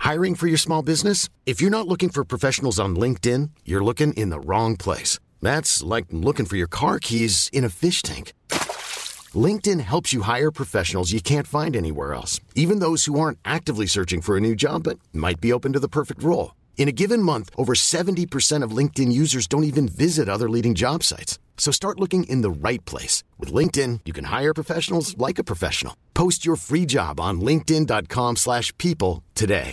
Hiring for your small business? If you're not looking for professionals on LinkedIn, you're looking in the wrong place. That's like looking for your car keys in a fish tank. LinkedIn helps you hire professionals you can't find anywhere else, even those who aren't actively searching for a new job but might be open to the perfect role. In a given month, over 70% of LinkedIn users don't even visit other leading job sites. So start looking in the right place. With LinkedIn, you can hire professionals like a professional. Post your free job on linkedin.com/people today.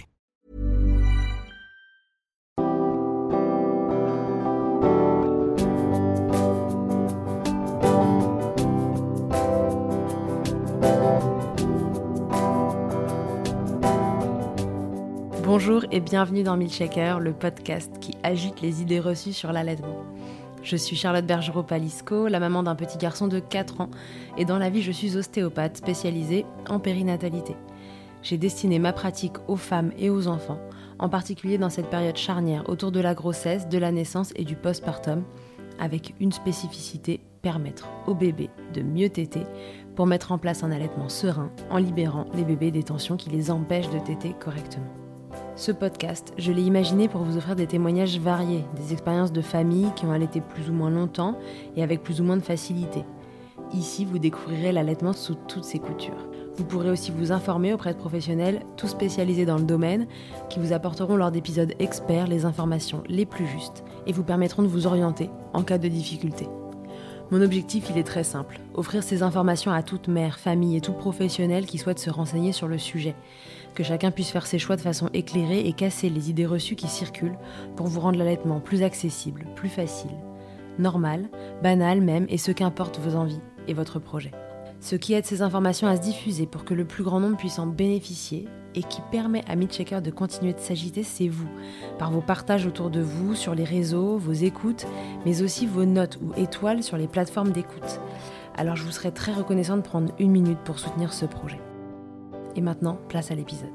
Bonjour et bienvenue dans Milkshaker, le podcast qui agite les idées reçues sur l'allaitement. Je suis Charlotte Bergerot-Palisco, la maman d'un petit garçon de 4 ans, et dans la vie je suis ostéopathe spécialisée en périnatalité. J'ai destiné ma pratique aux femmes et aux enfants, en particulier dans cette période charnière autour de la grossesse, de la naissance et du postpartum, avec une spécificité, permettre au bébé de mieux téter pour mettre en place un allaitement serein en libérant les bébés des tensions qui les empêchent de téter correctement. Ce podcast, je l'ai imaginé pour vous offrir des témoignages variés, des expériences de familles qui ont allaité plus ou moins longtemps et avec plus ou moins de facilité. Ici, vous découvrirez l'allaitement sous toutes ses coutures. Vous pourrez aussi vous informer auprès de professionnels, tous spécialisés dans le domaine, qui vous apporteront lors d'épisodes experts les informations les plus justes et vous permettront de vous orienter en cas de difficulté. Mon objectif, il est très simple, offrir ces informations à toute mère, famille et tout professionnel qui souhaite se renseigner sur le sujet. Que chacun puisse faire ses choix de façon éclairée et casser les idées reçues qui circulent pour vous rendre l'allaitement plus accessible, plus facile, normal, banal même, et ce qu'importe vos envies et votre projet. Ce qui aide ces informations à se diffuser pour que le plus grand nombre puisse en bénéficier et qui permet à Milkshaker de continuer de s'agiter, c'est vous, par vos partages autour de vous, sur les réseaux, vos écoutes, mais aussi vos notes ou étoiles sur les plateformes d'écoute. Alors je vous serais très reconnaissante de prendre 1 minute pour soutenir ce projet. Et maintenant, place à l'épisode.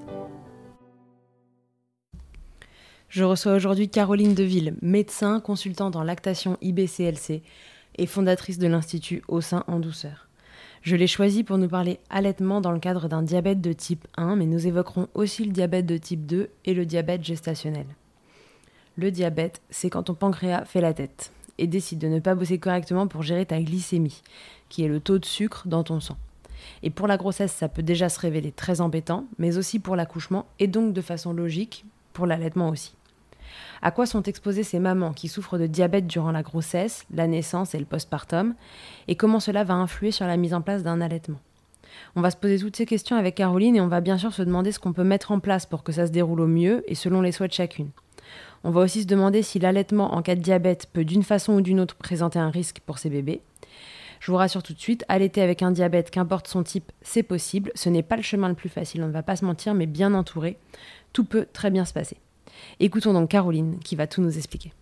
Je reçois aujourd'hui Caroline Deville, médecin, consultante en lactation IBCLC et fondatrice de l'Institut Au sein en douceur. Je l'ai choisie pour nous parler allaitement dans le cadre d'un diabète de type 1, mais nous évoquerons aussi le diabète de type 2 et le diabète gestationnel. Le diabète, c'est quand ton pancréas fait la tête et décide de ne pas bosser correctement pour gérer ta glycémie, qui est le taux de sucre dans ton sang. Et pour la grossesse, ça peut déjà se révéler très embêtant, mais aussi pour l'accouchement et donc de façon logique, pour l'allaitement aussi. À quoi sont exposées ces mamans qui souffrent de diabète durant la grossesse, la naissance et le postpartum, et comment cela va influer sur la mise en place d'un allaitement ? On va se poser toutes ces questions avec Caroline et on va bien sûr se demander ce qu'on peut mettre en place pour que ça se déroule au mieux et selon les souhaits de chacune. On va aussi se demander si l'allaitement en cas de diabète peut d'une façon ou d'une autre présenter un risque pour ces bébés. Je vous rassure tout de suite, allaiter avec un diabète, qu'importe son type, c'est possible. Ce n'est pas le chemin le plus facile, on ne va pas se mentir, mais bien entouré, tout peut très bien se passer. Écoutons donc Caroline qui va tout nous expliquer.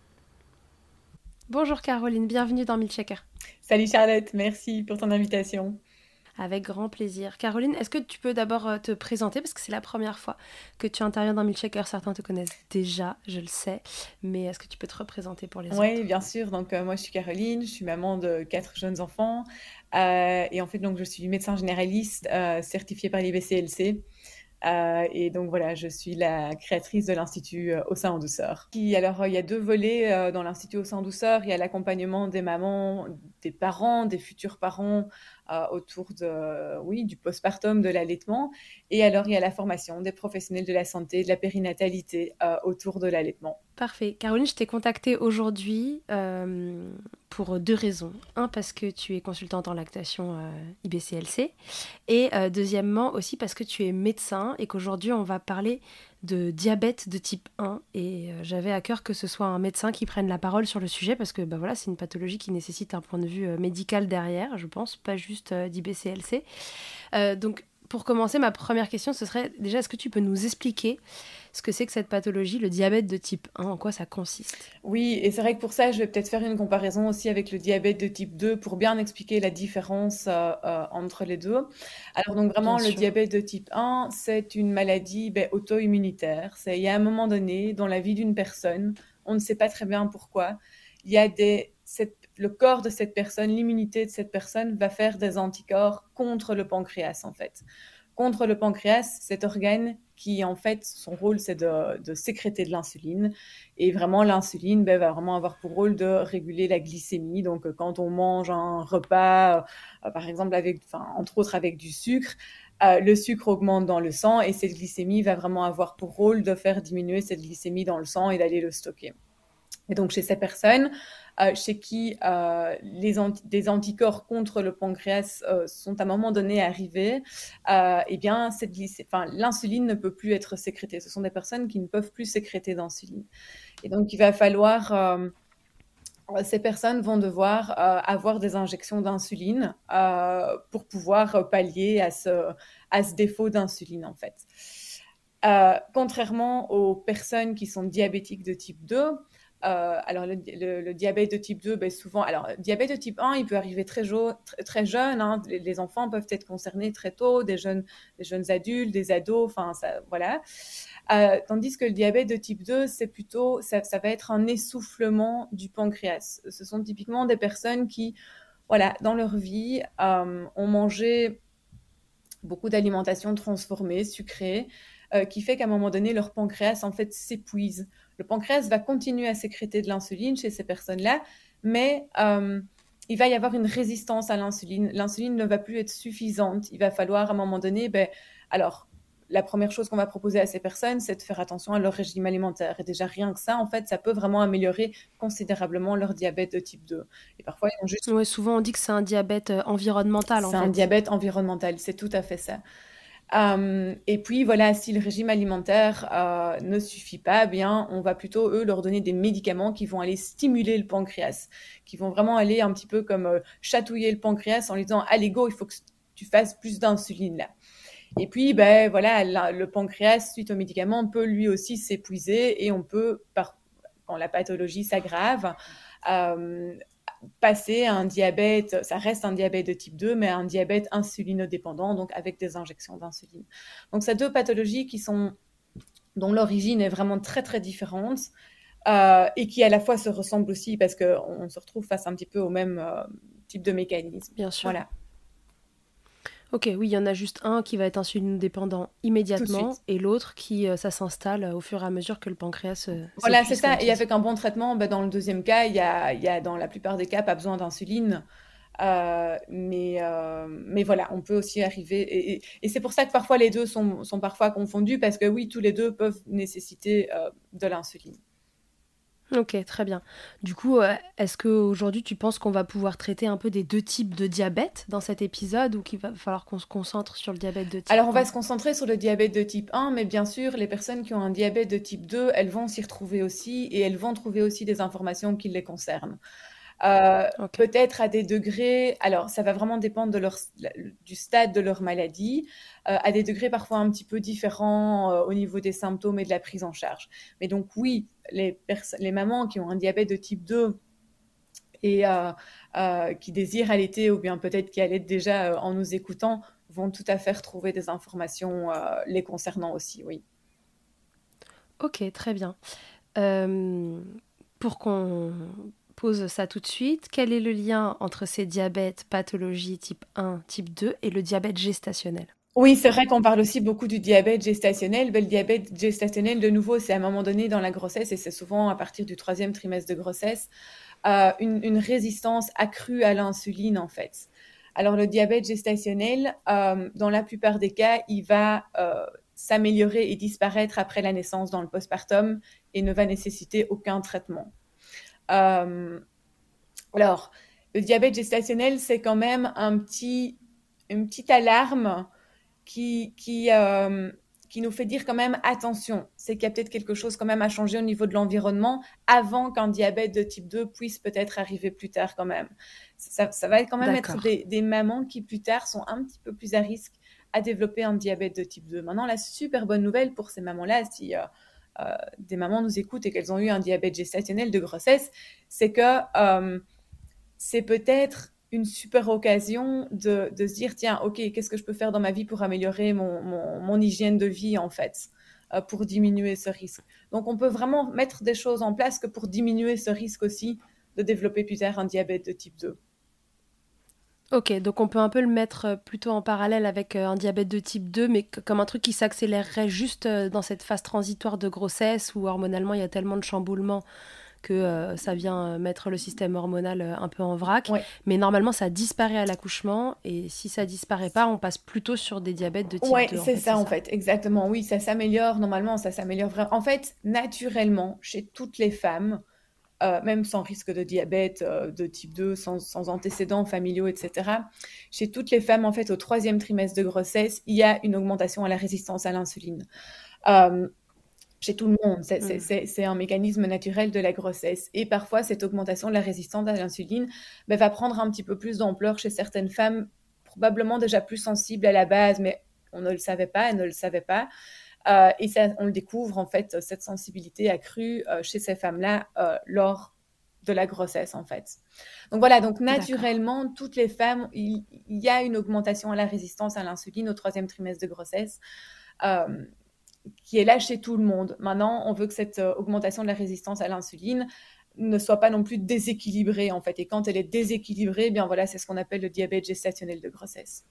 Bonjour Caroline, bienvenue dans Milkshaker. Salut Charlotte, merci pour ton invitation. Avec grand plaisir. Caroline, est-ce que tu peux d'abord te présenter parce que c'est la première fois que tu interviens dans Milkshaker. Certains te connaissent déjà, je le sais, mais est-ce que tu peux te représenter pour les autres ? Oui, bien sûr. Donc moi je suis Caroline, je suis maman de 4 jeunes enfants et en fait donc je suis médecin généraliste certifiée par l'IBCLC. Et donc voilà, je suis la créatrice de l'Institut Au sein en douceur. Alors, il y a 2 volets dans l'Institut Au sein en douceur. Il y a l'accompagnement des mamans, des parents, des futurs parents autour du postpartum, de l'allaitement. Et alors, il y a la formation des professionnels de la santé, de la périnatalité autour de l'allaitement. Parfait. Caroline, je t'ai contactée aujourd'hui pour 2 raisons. Un, parce que tu es consultante en lactation IBCLC. Et deuxièmement, aussi parce que tu es médecin et qu'aujourd'hui, on va parler de diabète de type 1. Et j'avais à cœur que ce soit un médecin qui prenne la parole sur le sujet parce que voilà, c'est une pathologie qui nécessite un point de vue médical derrière, je pense, pas juste d'IBCLC. Donc, pour commencer, ma première question, ce serait déjà, est-ce que tu peux nous expliquer ce que c'est que cette pathologie, le diabète de type 1, en quoi ça consiste ? Oui, et c'est vrai que pour ça, je vais peut-être faire une comparaison aussi avec le diabète de type 2 pour bien expliquer la différence entre les deux. Alors donc vraiment, le diabète de type 1, c'est une maladie auto-immunitaire. Il y a un moment donné dans la vie d'une personne, on ne sait pas très bien pourquoi, il y a le corps de cette personne, l'immunité de cette personne va faire des anticorps contre le pancréas en fait. Contre le pancréas, cet organe qui, en fait, son rôle, c'est de sécréter de l'insuline. Et vraiment, l'insuline va vraiment avoir pour rôle de réguler la glycémie. Donc, quand on mange un repas, par exemple, entre autres avec du sucre, le sucre augmente dans le sang et cette glycémie va vraiment avoir pour rôle de faire diminuer cette glycémie dans le sang et d'aller le stocker. Et donc, chez ces personnes chez qui des anticorps contre le pancréas sont à un moment donné arrivés, eh bien, l'insuline ne peut plus être sécrétée. Ce sont des personnes qui ne peuvent plus sécréter d'insuline. Et donc, il va falloir... ces personnes vont devoir avoir des injections d'insuline pour pouvoir pallier à ce défaut d'insuline, en fait. Contrairement aux personnes qui sont diabétiques de type 2, alors le diabète de type 2, souvent, alors diabète de type 1, il peut arriver très jeune, hein, les enfants peuvent être concernés très tôt, des jeunes adultes, des ados, enfin voilà. Tandis que le diabète de type 2, c'est plutôt, ça va être un essoufflement du pancréas. Ce sont typiquement des personnes qui, voilà, dans leur vie, ont mangé beaucoup d'alimentation transformée, sucrée, qui fait qu'à un moment donné, leur pancréas, en fait, s'épuise. Le pancréas va continuer à sécréter de l'insuline chez ces personnes-là, mais il va y avoir une résistance à l'insuline. L'insuline ne va plus être suffisante. Il va falloir, à un moment donné, alors, la première chose qu'on va proposer à ces personnes, c'est de faire attention à leur régime alimentaire. Et déjà, rien que ça, en fait, ça peut vraiment améliorer considérablement leur diabète de type 2. Et parfois, ils ont juste... Ouais, souvent, on dit que c'est un diabète environnemental, en fait. C'est un diabète environnemental, c'est tout à fait ça. Et puis, voilà, si le régime alimentaire ne suffit pas, bien, on va plutôt, eux, leur donner des médicaments qui vont aller stimuler le pancréas, qui vont vraiment aller un petit peu comme chatouiller le pancréas en lui disant « Allez, go, il faut que tu fasses plus d'insuline, là ». Et puis, voilà, le pancréas, suite aux médicaments, peut lui aussi s'épuiser et on peut, quand la pathologie s'aggrave, passer à un diabète, ça reste un diabète de type 2, mais un diabète insulinodépendant, donc avec des injections d'insuline. Donc, c'est deux pathologies dont l'origine est vraiment très, très différente et qui à la fois se ressemblent aussi parce qu'on se retrouve face un petit peu au même type de mécanisme. Bien sûr. Voilà. Ok, oui, il y en a juste un qui va être insulinodépendant immédiatement et l'autre qui, ça s'installe au fur et à mesure que le pancréas voilà, c'est ça. Et avec un bon traitement, dans le deuxième cas, il y a dans la plupart des cas pas besoin d'insuline. Mais voilà, on peut aussi arriver... Et c'est pour ça que parfois les deux sont parfois confondus parce que oui, tous les deux peuvent nécessiter de l'insuline. Ok, très bien. Du coup, est-ce qu'aujourd'hui, tu penses qu'on va pouvoir traiter un peu des deux types de diabète dans cet épisode ou qu'il va falloir qu'on se concentre sur le diabète de type 1 ? Alors, on va se concentrer sur le diabète de type 1, mais bien sûr, les personnes qui ont un diabète de type 2, elles vont s'y retrouver aussi et elles vont trouver aussi des informations qui les concernent. Okay. Peut-être à des degrés, alors ça va vraiment dépendre du stade de leur maladie, à des degrés parfois un petit peu différents au niveau des symptômes et de la prise en charge. Mais donc oui, les mamans qui ont un diabète de type 2 et qui désirent allaiter ou bien peut-être qui allaitent déjà en nous écoutant, vont tout à fait retrouver des informations les concernant aussi, oui. Ok, très bien. Pour qu'on pose ça tout de suite, quel est le lien entre ces diabètes, pathologies type 1, type 2 et le diabète gestationnel ? Oui, c'est vrai qu'on parle aussi beaucoup du diabète gestationnel. Le diabète gestationnel, de nouveau, c'est à un moment donné dans la grossesse et c'est souvent à partir du 3e trimestre de grossesse, une résistance accrue à l'insuline en fait. Alors le diabète gestationnel, dans la plupart des cas, il va s'améliorer et disparaître après la naissance dans le postpartum et ne va nécessiter aucun traitement. Alors, le diabète gestationnel, c'est quand même une petite alarme qui nous fait dire quand même attention, c'est qu'il y a peut-être quelque chose quand même à changer au niveau de l'environnement avant qu'un diabète de type 2 puisse peut-être arriver plus tard quand même. Ça va quand même être des mamans qui plus tard sont un petit peu plus à risque à développer un diabète de type 2. Maintenant, la super bonne nouvelle pour ces mamans-là, si des mamans nous écoutent et qu'elles ont eu un diabète gestationnel de grossesse, c'est que c'est peut-être une super occasion de se dire, tiens, ok, qu'est-ce que je peux faire dans ma vie pour améliorer mon hygiène de vie, en fait, pour diminuer ce risque. Donc, on peut vraiment mettre des choses en place que pour diminuer ce risque aussi de développer plus tard un diabète de type 2. Ok, donc on peut un peu le mettre plutôt en parallèle avec un diabète de type 2, mais comme un truc qui s'accélérerait juste dans cette phase transitoire de grossesse où hormonalement il y a tellement de chamboulements que ça vient mettre le système hormonal un peu en vrac. Ouais. Mais normalement, ça disparaît à l'accouchement et si ça disparaît pas, on passe plutôt sur des diabètes de type Ouais, 2, en c'est fait, c'est ça en ça. fait, exactement. Oui, ça s'améliore, normalement, ça s'améliore vraiment. En fait, naturellement, chez toutes les femmes, même sans risque de diabète de type 2, sans antécédents familiaux, etc., chez toutes les femmes, en fait, au troisième trimestre de grossesse, il y a une augmentation à la résistance à l'insuline. Euh, Chez tout le monde, Mm. c'est un mécanisme naturel de la grossesse. Et parfois, cette augmentation de la résistance à l'insuline va prendre un petit peu plus d'ampleur chez certaines femmes, probablement déjà plus sensibles à la base, mais on ne le savait pas, elles ne le savaient pas. Et ça, on le découvre, en fait, cette sensibilité accrue chez ces femmes-là lors de la grossesse, en fait. Donc voilà, donc D'accord. naturellement, toutes les femmes, il y a une augmentation à la résistance à l'insuline au troisième trimestre de grossesse. Euh, qui est là chez tout le monde. Maintenant, on veut que cette augmentation de la résistance à l'insuline ne soit pas non plus déséquilibrée, en fait. Et quand elle est déséquilibrée, eh bien voilà, c'est ce qu'on appelle le diabète gestationnel de grossesse.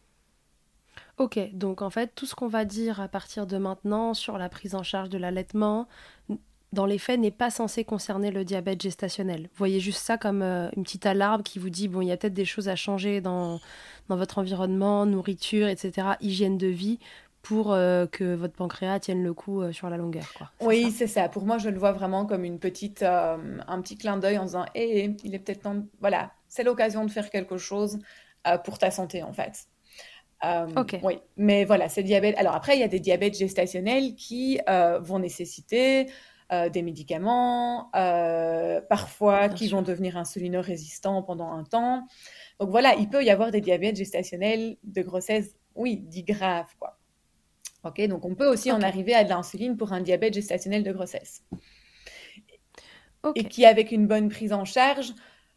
Ok, donc en fait, tout ce qu'on va dire à partir de maintenant sur la prise en charge de l'allaitement, dans les faits, n'est pas censé concerner le diabète gestationnel. Voyez juste ça comme une petite alarme qui vous dit, bon, il y a peut-être des choses à changer dans votre environnement, nourriture, etc., hygiène de vie, pour que votre pancréas tienne le coup sur la longueur, quoi. C'est Oui, ça? c'est ça. Pour moi, je le vois vraiment comme une petite, un petit clin d'œil en disant, hé, il est peut-être temps, voilà, c'est l'occasion de faire quelque chose pour ta santé, en fait. Ok, Oui, mais voilà, c'est le diabète. Alors après, il y a des diabètes gestationnels qui vont nécessiter des médicaments, parfois bien qui vont sûr. devenir insulino-résistants pendant un temps. Donc voilà, il peut y avoir des diabètes gestationnels de grossesse, oui, dits graves, quoi. Ok, donc on peut aussi en Ok, arriver à de l'insuline pour un diabète gestationnel de grossesse. ok. Et qui, avec une bonne prise en charge,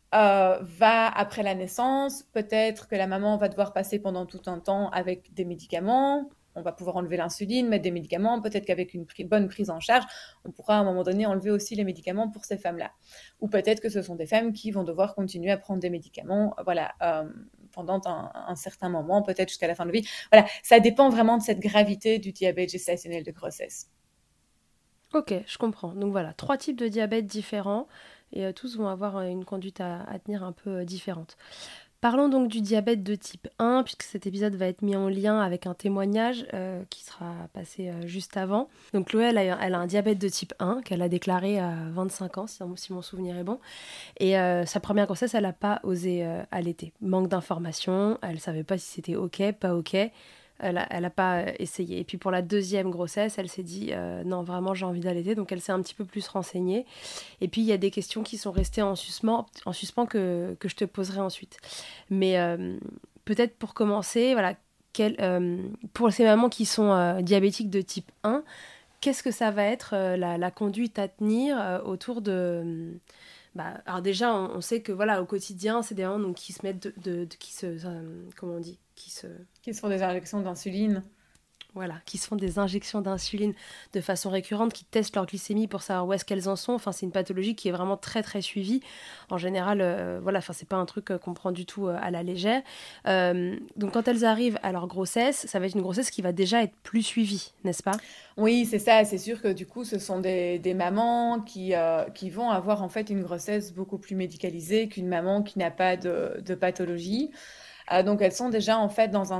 va après la naissance, peut-être que la maman va devoir passer pendant tout un temps avec des médicaments. On va pouvoir enlever l'insuline, mettre des médicaments. Peut-être qu'avec une bonne prise en charge, on pourra à un moment donné enlever aussi les médicaments pour ces femmes-là. Ou peut-être que ce sont des femmes qui vont devoir continuer à prendre des médicaments, voilà, pendant un certain moment, peut-être jusqu'à la fin de la vie. Voilà, ça dépend vraiment de cette gravité du diabète gestationnel de grossesse. Ok, je comprends. Donc voilà, trois types de diabète différents et tous vont avoir une conduite à tenir un peu différente. Parlons donc du diabète de type 1, puisque cet épisode va être mis en lien avec un témoignage qui sera passé juste avant. Donc Chloé, elle a un diabète de type 1 qu'elle a déclaré à 25 ans, si mon souvenir est bon. Et sa première grossesse, elle n'a pas osé allaiter. Manque d'informations, elle ne savait pas si c'était ok, pas ok. Elle a pas essayé. Et puis pour la deuxième grossesse, elle s'est dit non, vraiment, j'ai envie d'allaiter. Donc elle s'est un petit peu plus renseignée. Et puis il y a des questions qui sont restées en suspens que je te poserai ensuite. Mais peut-être pour commencer, voilà, pour ces mamans qui sont diabétiques de type 1, qu'est-ce que ça va être la conduite à tenir autour de. Alors déjà, on sait que voilà, au quotidien, c'est des mamans donc, qui se mettent qui se. Comment on dit qui se, Qui se font des injections d'insuline. voilà, qui se font des injections d'insuline de façon récurrente, qui testent leur glycémie pour savoir où est-ce qu'elles en sont. Enfin, c'est une pathologie qui est vraiment très très suivie. En général, voilà, enfin, c'est pas un truc qu'on prend du tout à la légère. Donc, quand elles arrivent à leur grossesse, ça va être une grossesse qui va déjà être plus suivie, n'est-ce pas? Oui, c'est ça. C'est sûr que du coup, ce sont des mamans qui vont avoir en fait une grossesse beaucoup plus médicalisée qu'une maman qui n'a pas de pathologie. Donc, elles sont déjà en fait dans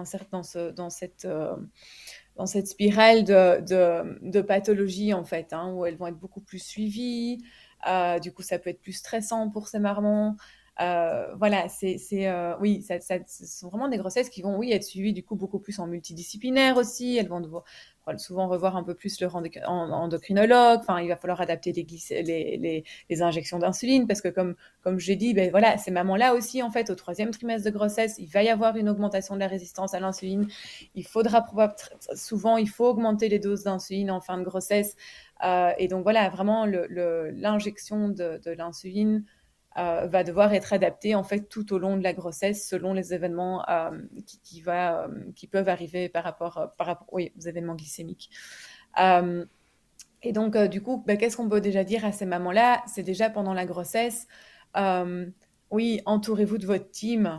dans cette spirale de pathologie en fait, hein, où elles vont être beaucoup plus suivies. Du coup, ça peut être plus stressant pour ces mamans. Voilà, oui, ce sont vraiment des grossesses qui vont, oui, être suivies du coup beaucoup plus en multidisciplinaire aussi. Elles vont devoir souvent revoir un peu plus leur endocrinologue. Enfin, il va falloir adapter les injections d'insuline parce que comme j'ai dit, ben voilà, ces mamans-là aussi, en fait, au troisième trimestre de grossesse, il va y avoir une augmentation de la résistance à l'insuline. Il faudra souvent, il faut augmenter les doses d'insuline en fin de grossesse. Et donc voilà, vraiment, l'injection de l'insuline va devoir être adaptée en fait tout au long de la grossesse selon les événements qui peuvent arriver par rapport oui, aux événements glycémiques. Euh, et donc, du coup, bah, qu'est-ce qu'on peut déjà dire à ces mamans-là? C'est déjà pendant la grossesse, euh, oui, entourez-vous de votre team.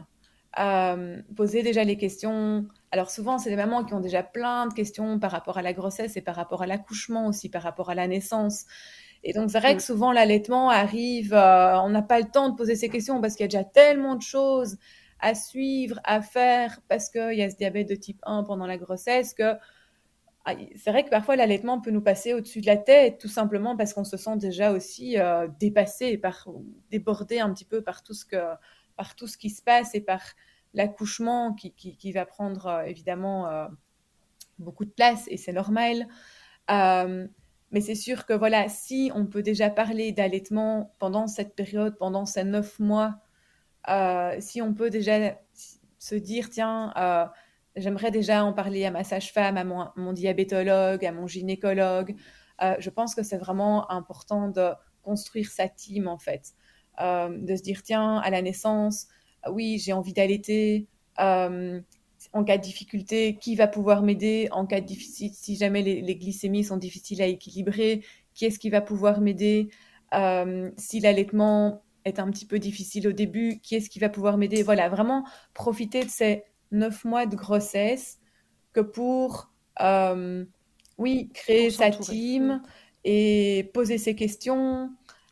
Poser déjà les questions. Alors souvent, c'est des mamans qui ont déjà plein de questions par rapport à la grossesse et par rapport à l'accouchement aussi, par rapport à la naissance. Et donc, c'est vrai que souvent, l'allaitement arrive, on n'a pas le temps de poser ces questions parce qu'il y a déjà tellement de choses à suivre, à faire, parce qu'il y a ce diabète de type 1 pendant la grossesse, que c'est vrai que parfois l'allaitement peut nous passer au-dessus de la tête, tout simplement parce qu'on se sent déjà aussi dépassé, débordé un petit peu par tout ce qui se passe et par l'accouchement qui va prendre évidemment beaucoup de place et c'est normal. Mais c'est sûr que voilà, si on peut déjà parler d'allaitement pendant cette période, pendant ces 9 mois, si on peut déjà se dire, tiens, j'aimerais déjà en parler à ma sage-femme, à mon diabétologue, à mon gynécologue. Je pense que c'est vraiment important de construire sa team, en fait. De se dire, tiens, à la naissance, oui, j'ai envie d'allaiter. En cas de difficulté, qui va pouvoir m'aider? En cas de difficile, si jamais les glycémies sont difficiles à équilibrer, qui est-ce qui va pouvoir m'aider? Si l'allaitement est un petit peu difficile au début, qui est-ce qui va pouvoir m'aider? Voilà, vraiment profiter de ces 9 mois de grossesse que pour, oui, créer Pour sa s'entourer. team et poser ses questions,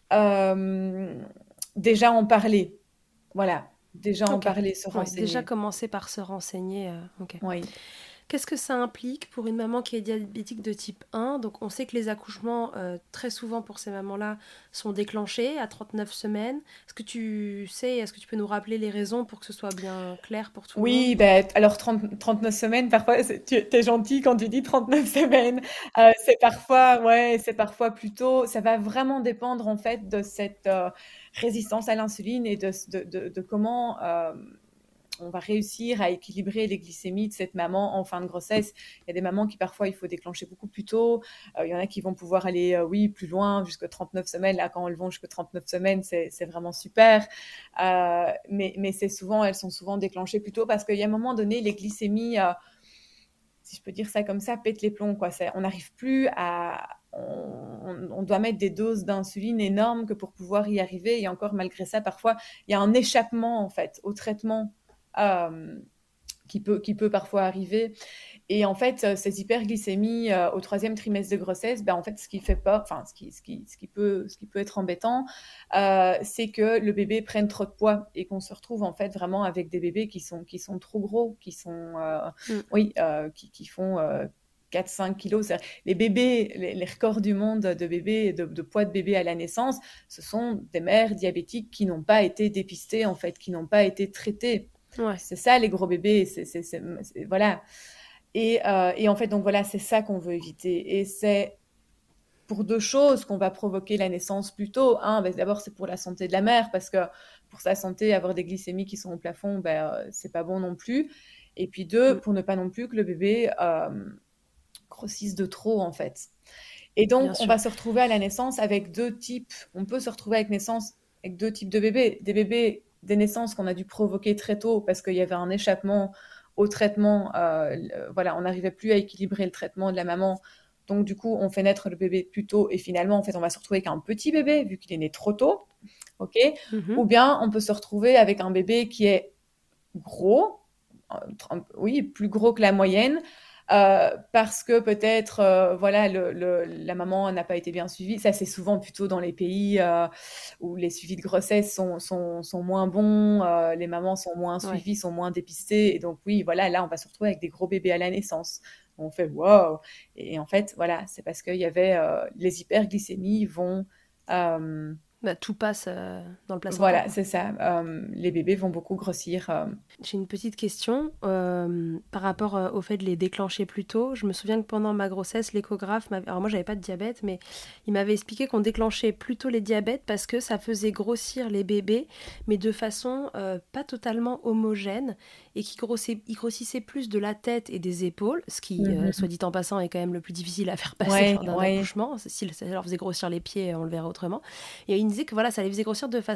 déjà en parler. Voilà, déjà en Ok. parler, se Ouais, déjà renseigner. commencer par se renseigner. Ok. Oui. Qu'est-ce que ça implique pour une maman qui est diabétique de type 1? Donc on sait que les accouchements, très souvent pour ces mamans-là, sont déclenchés à 39 semaines. Est-ce que tu peux nous rappeler les raisons pour que ce soit bien clair pour tout le monde? Oui, ben, alors 39 semaines, parfois, tu es gentil quand tu dis 39 semaines. C'est parfois plutôt, ça va vraiment dépendre en fait de cette résistance à l'insuline et de comment on va réussir à équilibrer les glycémies de cette maman en fin de grossesse. Il y a des mamans qui parfois il faut déclencher beaucoup plus tôt. Il y en a qui vont pouvoir aller oui plus loin jusqu'à 39 semaines. Là, quand elles vont jusqu'à 39 semaines, c'est vraiment super. Mais elles sont souvent déclenchées plus tôt parce qu'il y a un moment donné, les glycémies, si je peux dire ça comme ça, pètent les plombs, quoi. On n'arrive plus à... On doit mettre des doses d'insuline énormes que pour pouvoir y arriver. Et encore, malgré ça, parfois, il y a un échappement, en fait, au traitement qui peut parfois arriver. Et en fait, ces hyperglycémies au troisième trimestre de grossesse, ben, en fait, ce qui fait peur, enfin, ce qui peut être embêtant, c'est que le bébé prenne trop de poids et qu'on se retrouve en fait vraiment avec des bébés qui sont trop gros, qui font 4-5 kilos. Les bébés, les records du monde de bébés, de poids de bébé à la naissance, ce sont des mères diabétiques qui n'ont pas été dépistées, en fait, qui n'ont pas été traitées. Ouais. C'est ça, les gros bébés. Voilà. Et en fait, donc voilà, c'est ça qu'on veut éviter. Et c'est pour deux choses qu'on va provoquer la naissance plus tôt. Un, ben, d'abord, c'est pour la santé de la mère, parce que pour sa santé, avoir des glycémies qui sont au plafond, ben, c'est pas bon non plus. Et puis deux, pour ne pas non plus que le bébé grossisse de trop, en fait. Et donc, on va se retrouver à la naissance avec deux types. On peut se retrouver avec naissance avec deux types de bébés. Des naissances qu'on a dû provoquer très tôt parce qu'il y avait un échappement au traitement. Voilà, on n'arrivait plus à équilibrer le traitement de la maman. Donc, du coup, on fait naître le bébé plus tôt. Et finalement, en fait, on va se retrouver avec un petit bébé vu qu'il est né trop tôt. OK? Ou bien, on peut se retrouver avec un bébé qui est gros, oui, plus gros que la moyenne, parce que peut-être voilà la maman n'a pas été bien suivie. Ça, c'est souvent plutôt dans les pays où les suivis de grossesse sont moins bons, les mamans sont moins suivies, sont moins dépistées. Et donc oui, voilà, là, on va se retrouver avec des gros bébés à la naissance. On fait wow. Et en fait, voilà, c'est parce qu'il y avait les hyperglycémies vont tout passe dans le placenta. Voilà, c'est ça. Les bébés vont beaucoup grossir. J'ai une petite question par rapport au fait de les déclencher plus tôt. Je me souviens que pendant ma grossesse, l'échographe alors moi, j'avais pas de diabète, mais il m'avait expliqué qu'on déclenchait plus tôt les diabètes parce que ça faisait grossir les bébés, mais de façon pas totalement homogène, et qu'ils grossissaient plus de la tête et des épaules, ce qui, soit dit en passant, est quand même le plus difficile à faire passer lors d'un accouchement. Si ça leur faisait grossir les pieds, on le verra autrement. Et il me disait que voilà, ça les faisait grossir de façon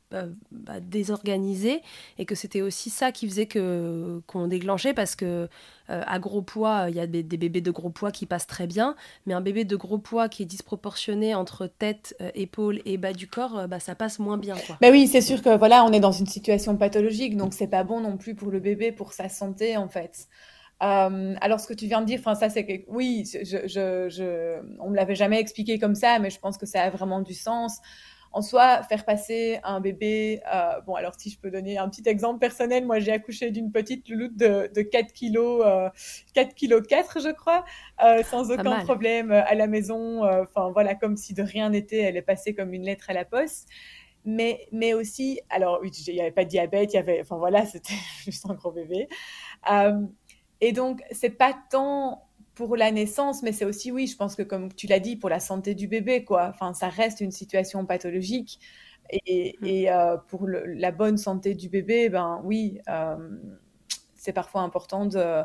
désorganisé et que c'était aussi ça qui faisait qu'on déclenchait parce que à gros poids, il y a des bébés de gros poids qui passent très bien, mais un bébé de gros poids qui est disproportionné entre tête, épaules et bas du corps, ça passe moins bien, quoi. Mais oui, c'est sûr que voilà, on est dans une situation pathologique, donc c'est pas bon non plus pour le bébé, pour sa santé en fait. Alors ce que tu viens de dire, enfin ça c'est que oui, on me l'avait jamais expliqué comme ça, mais je pense que ça a vraiment du sens. En soi, faire passer un bébé, bon alors si je peux donner un petit exemple personnel, moi j'ai accouché d'une petite louloute de 4 kilos, 4 kilos 4 je crois, sans aucun problème à la maison, enfin voilà, comme si de rien n'était, elle est passée comme une lettre à la poste. Mais aussi, alors oui, il n'y avait pas de diabète, il y avait, enfin voilà, c'était juste un gros bébé. Et donc, c'est pas tant pour la naissance, mais c'est aussi, oui, je pense que comme tu l'as dit, pour la santé du bébé, quoi. Enfin, ça reste une situation pathologique. Et pour la bonne santé du bébé, ben oui, c'est parfois important de...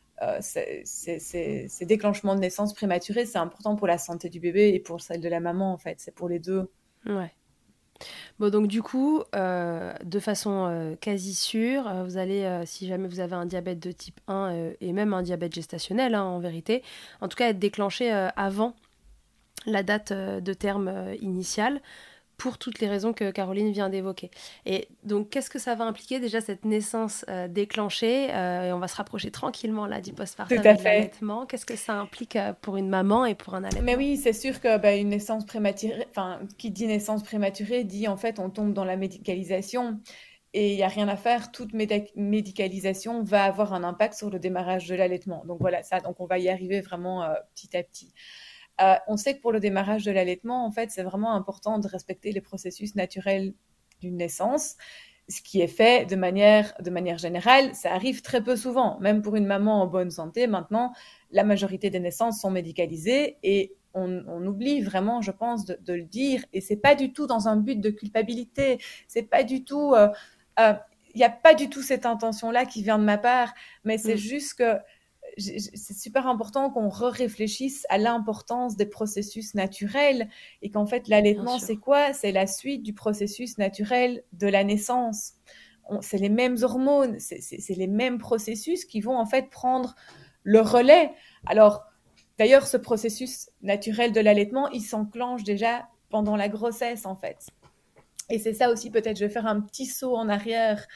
ces déclenchements de naissance prématurés, c'est important pour la santé du bébé et pour celle de la maman, en fait. C'est pour les deux. Ouais. Bon, donc du coup, de façon quasi sûre, vous allez, si jamais vous avez un diabète de type 1 et même un diabète gestationnel, hein, en vérité, en tout cas être déclenché avant la date de terme initiale, pour toutes les raisons que Caroline vient d'évoquer. Et donc, qu'est-ce que ça va impliquer déjà cette naissance déclenchée et on va se rapprocher tranquillement là du postpartum et de l'allaitement. Qu'est-ce que ça implique pour une maman et pour un allaitement? Mais oui, c'est sûr que une naissance prématurée, enfin, qui dit naissance prématurée, dit en fait on tombe dans la médicalisation. Et il n'y a rien à faire, toute médicalisation va avoir un impact sur le démarrage de l'allaitement. Donc voilà, ça, donc on va y arriver vraiment petit à petit. On sait que pour le démarrage de l'allaitement, en fait, c'est vraiment important de respecter les processus naturels d'une naissance, ce qui est fait de manière générale. Ça arrive très peu souvent, même pour une maman en bonne santé. Maintenant, la majorité des naissances sont médicalisées et on oublie vraiment, je pense, de le dire. Et c'est pas du tout dans un but de culpabilité. C'est pas du tout... il n'y a pas du tout cette intention-là qui vient de ma part, mais c'est juste que c'est super important qu'on réfléchisse à l'importance des processus naturels et qu'en fait l'allaitement c'est quoi? C'est la suite du processus naturel de la naissance. C'est les mêmes hormones, c'est les mêmes processus qui vont en fait prendre le relais. Alors d'ailleurs ce processus naturel de l'allaitement il s'enclenche déjà pendant la grossesse en fait. Et c'est ça aussi, peut-être, je vais faire un petit saut en arrière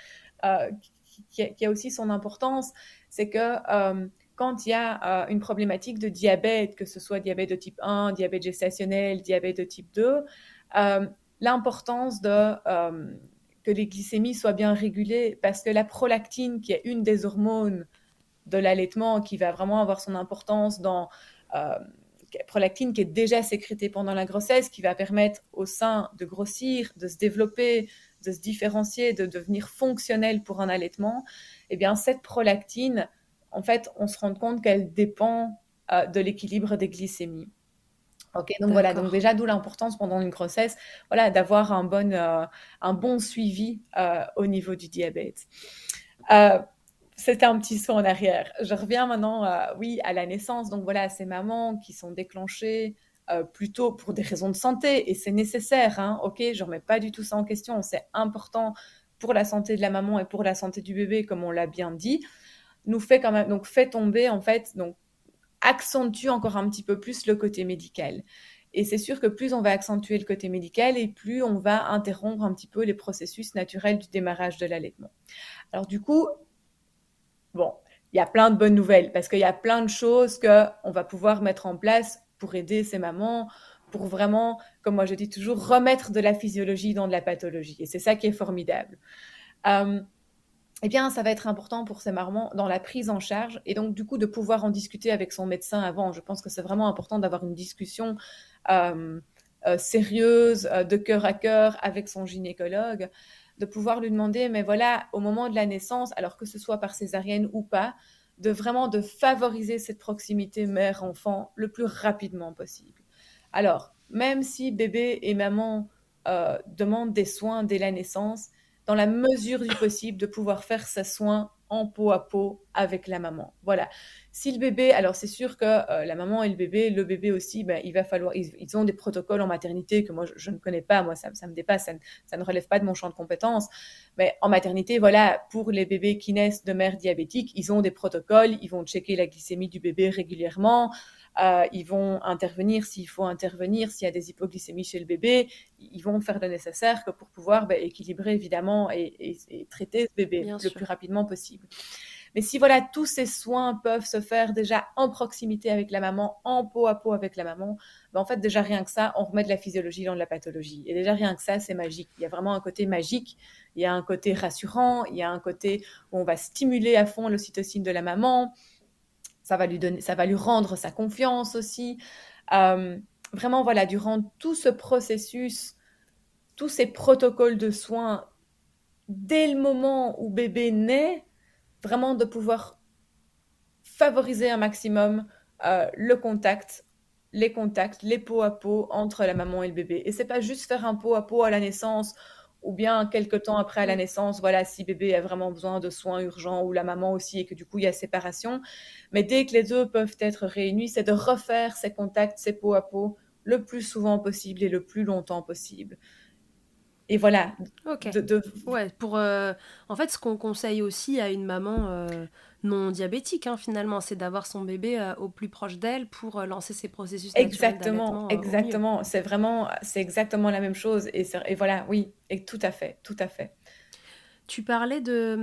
qui a aussi son importance, c'est que quand il y a une problématique de diabète, que ce soit diabète de type 1, diabète gestationnel, diabète de type 2, l'importance que les glycémies soient bien régulées, parce que la prolactine, qui est une des hormones de l'allaitement, qui va vraiment avoir son importance dans... prolactine qui est déjà sécrétée pendant la grossesse, qui va permettre au sein de grossir, de se développer, de se différencier, de devenir fonctionnel pour un allaitement, eh bien cette prolactine, en fait, on se rend compte qu'elle dépend de l'équilibre des glycémies. Ok, donc voilà, donc déjà d'où l'importance pendant une grossesse, voilà, d'avoir un bon suivi au niveau du diabète. C'était un petit saut en arrière. Je reviens maintenant, oui, à la naissance. Donc voilà, ces mamans qui sont déclenchées plutôt pour des raisons de santé, et c'est nécessaire, hein, ok, je ne remets pas du tout ça en question, c'est important pour la santé de la maman et pour la santé du bébé, comme on l'a bien dit, nous fait quand même, donc fait tomber, en fait, donc accentue encore un petit peu plus le côté médical. Et c'est sûr que plus on va accentuer le côté médical et plus on va interrompre un petit peu les processus naturels du démarrage de l'allaitement. Alors du coup, bon, il y a plein de bonnes nouvelles parce qu'il y a plein de choses qu'on va pouvoir mettre en place pour aider ces mamans, pour vraiment, comme moi je dis toujours, remettre de la physiologie dans de la pathologie. Et c'est ça qui est formidable. Eh bien, ça va être important pour ces mamans dans la prise en charge et donc du coup de pouvoir en discuter avec son médecin avant. Je pense que c'est vraiment important d'avoir une discussion sérieuse, de cœur à cœur avec son gynécologue, de pouvoir lui demander, mais voilà, au moment de la naissance, alors que ce soit par césarienne ou pas, de vraiment de favoriser cette proximité mère-enfant le plus rapidement possible. Alors, même si bébé et maman demandent des soins dès la naissance, dans la mesure du possible, de pouvoir faire ces soins en peau à peau avec la maman. Voilà. Si le bébé, alors c'est sûr que la maman et le bébé aussi, ben, il va falloir, ils ont des protocoles en maternité que moi je ne connais pas, moi ça me dépasse, ça ne relève pas de mon champ de compétences. Mais en maternité, voilà, pour les bébés qui naissent de mères diabétiques, ils ont des protocoles, ils vont checker la glycémie du bébé régulièrement. Ils vont intervenir s'il faut intervenir, s'il y a des hypoglycémies chez le bébé, ils vont faire le nécessaire pour pouvoir équilibrer évidemment et traiter ce bébé le plus rapidement possible. Mais si voilà, tous ces soins peuvent se faire déjà en proximité avec la maman, en peau à peau avec la maman, en fait déjà rien que ça, on remet de la physiologie dans de la pathologie. Et déjà rien que ça, c'est magique. Il y a vraiment un côté magique, il y a un côté rassurant, il y a un côté où on va stimuler à fond l'ocytocine de la maman. Ça va lui rendre sa confiance aussi. Vraiment, voilà, durant tout ce processus, tous ces protocoles de soins, dès le moment où bébé naît, vraiment de pouvoir favoriser un maximum les contacts, les peau à peau entre la maman et le bébé. Et c'est pas juste faire un peau à peau à la naissance ou bien quelques temps après à la naissance, voilà, si bébé a vraiment besoin de soins urgents ou la maman aussi et que du coup il y a séparation. Mais dès que les deux peuvent être réunis, c'est de refaire ces contacts, ces peau à peau le plus souvent possible et le plus longtemps possible. Et voilà. Ok. Ouais, en fait, ce qu'on conseille aussi à une maman non diabétique, finalement, c'est d'avoir son bébé au plus proche d'elle pour lancer ses processus naturels d'allaitement. Exactement. C'est exactement la même chose. Et voilà, oui, et tout à fait. Tu parlais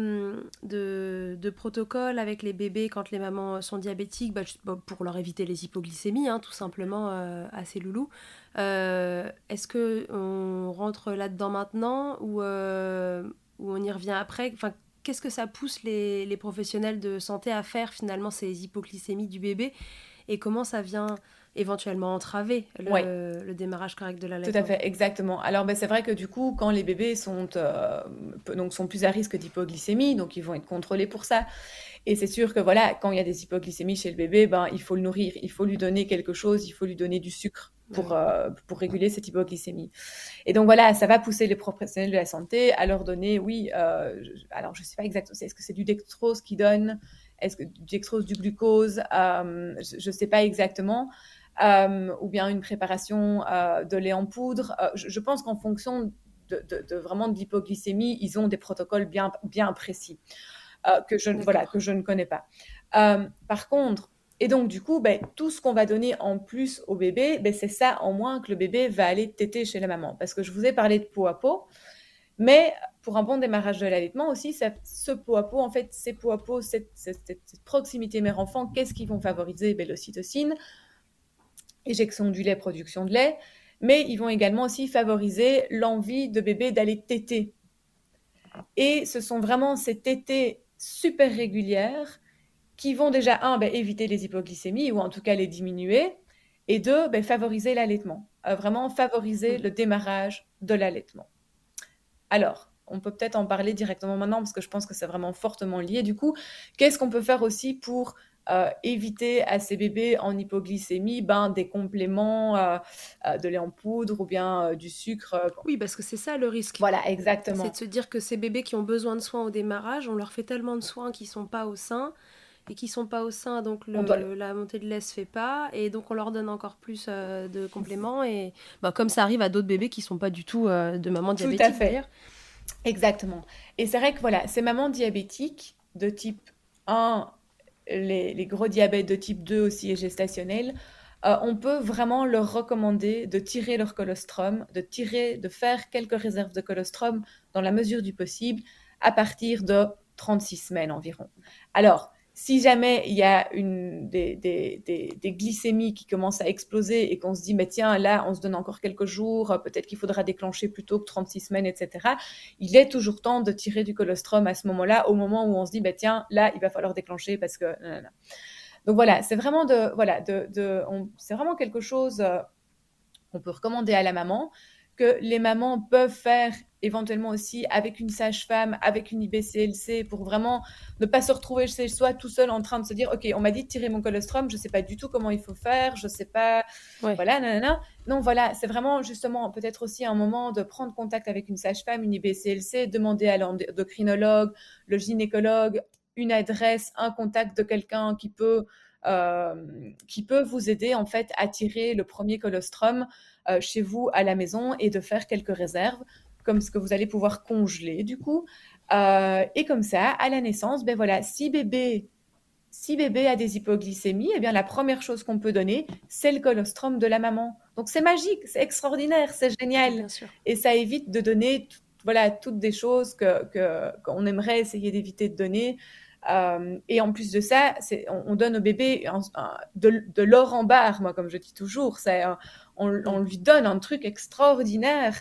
de protocoles avec les bébés quand les mamans sont diabétiques, pour leur éviter les hypoglycémies, tout simplement, à ces loulous. Est-ce qu'on rentre là-dedans maintenant ou on y revient après? Enfin, qu'est-ce que ça pousse les professionnels de santé à faire finalement ces hypoglycémies du bébé et comment ça vient éventuellement entraver le démarrage correct de l'allaitement? Tout à fait, exactement. Alors, c'est vrai que du coup, quand les bébés sont plus à risque d'hypoglycémie, donc ils vont être contrôlés pour ça. Et c'est sûr que voilà, quand il y a des hypoglycémies chez le bébé, il faut le nourrir, il faut lui donner quelque chose, il faut lui donner du sucre pour réguler cette hypoglycémie. Et donc voilà, ça va pousser les professionnels de la santé à leur donner, alors je ne sais pas exactement, est-ce que c'est du dextrose qu'ils donnent? Est-ce que du dextrose, du glucose? Je ne sais pas exactement. Ou bien une préparation de lait en poudre. Je pense qu'en fonction vraiment de l'hypoglycémie, ils ont des protocoles bien précis que je ne connais pas. Par contre, et donc du coup, tout ce qu'on va donner en plus au bébé, c'est ça en moins que le bébé va aller téter chez la maman. Parce que je vous ai parlé de peau à peau, mais pour un bon démarrage de l'allaitement aussi, ce peau à peau, en fait, ces peau à peau, cette proximité mère-enfant, qu'est-ce qu'ils vont favoriser? L'ocytocine, éjection du lait, production de lait, mais ils vont également aussi favoriser l'envie de bébé d'aller téter. Et ce sont vraiment ces tétées super régulières qui vont déjà, éviter les hypoglycémies, ou en tout cas les diminuer, et deux, favoriser l'allaitement, vraiment favoriser le démarrage de l'allaitement. Alors, on peut peut-être en parler directement maintenant, parce que je pense que c'est vraiment fortement lié. Du coup, qu'est-ce qu'on peut faire aussi pour éviter à ces bébés en hypoglycémie des compléments de lait en poudre ou bien du sucre? Oui, parce que c'est ça le risque. Voilà, exactement. C'est de se dire que ces bébés qui ont besoin de soins au démarrage, on leur fait tellement de soins qui ne sont pas au sein, et qui ne sont pas au sein, donc la montée de lait ne se fait pas, et donc on leur donne encore plus de compléments, et comme ça arrive à d'autres bébés qui ne sont pas du tout de mamans diabétiques. Tout à fait. Exactement. Et c'est vrai que voilà, ces mamans diabétiques de type 1, les gros diabètes de type 2 aussi et gestationnels, on peut vraiment leur recommander de tirer leur colostrum, de faire quelques réserves de colostrum dans la mesure du possible à partir de 36 semaines environ. Alors, si jamais il y a des glycémies qui commencent à exploser et qu'on se dit, tiens, là, on se donne encore quelques jours, peut-être qu'il faudra déclencher plutôt que 36 semaines, etc. Il est toujours temps de tirer du colostrum à ce moment-là, au moment où on se dit, tiens, là, il va falloir déclencher parce que... Donc voilà, c'est vraiment c'est vraiment quelque chose qu'on peut recommander à la maman, que les mamans peuvent faire éventuellement aussi avec une sage-femme, avec une IBCLC, pour vraiment ne pas se retrouver chez soi tout seul en train de se dire, ok, on m'a dit de tirer mon colostrum, je ne sais pas du tout comment il faut faire, je ne sais pas, voilà, nanana. Non, voilà, c'est vraiment justement peut-être aussi un moment de prendre contact avec une sage-femme, une IBCLC, demander à l'endocrinologue, le gynécologue, une adresse, un contact de quelqu'un qui peut vous aider en fait à tirer le premier colostrum chez vous à la maison et de faire quelques réserves, comme ce que vous allez pouvoir congeler du coup. Et comme ça, à la naissance, ben voilà, si bébé a des hypoglycémies, eh bien la première chose qu'on peut donner, c'est le colostrum de la maman. Donc c'est magique, c'est extraordinaire, c'est génial. Bien sûr. Et ça évite de donner toutes des choses qu'on aimerait essayer d'éviter de donner. Et en plus de ça, on donne au bébé de l'or en barre, moi, comme je dis toujours. On lui donne un truc extraordinaire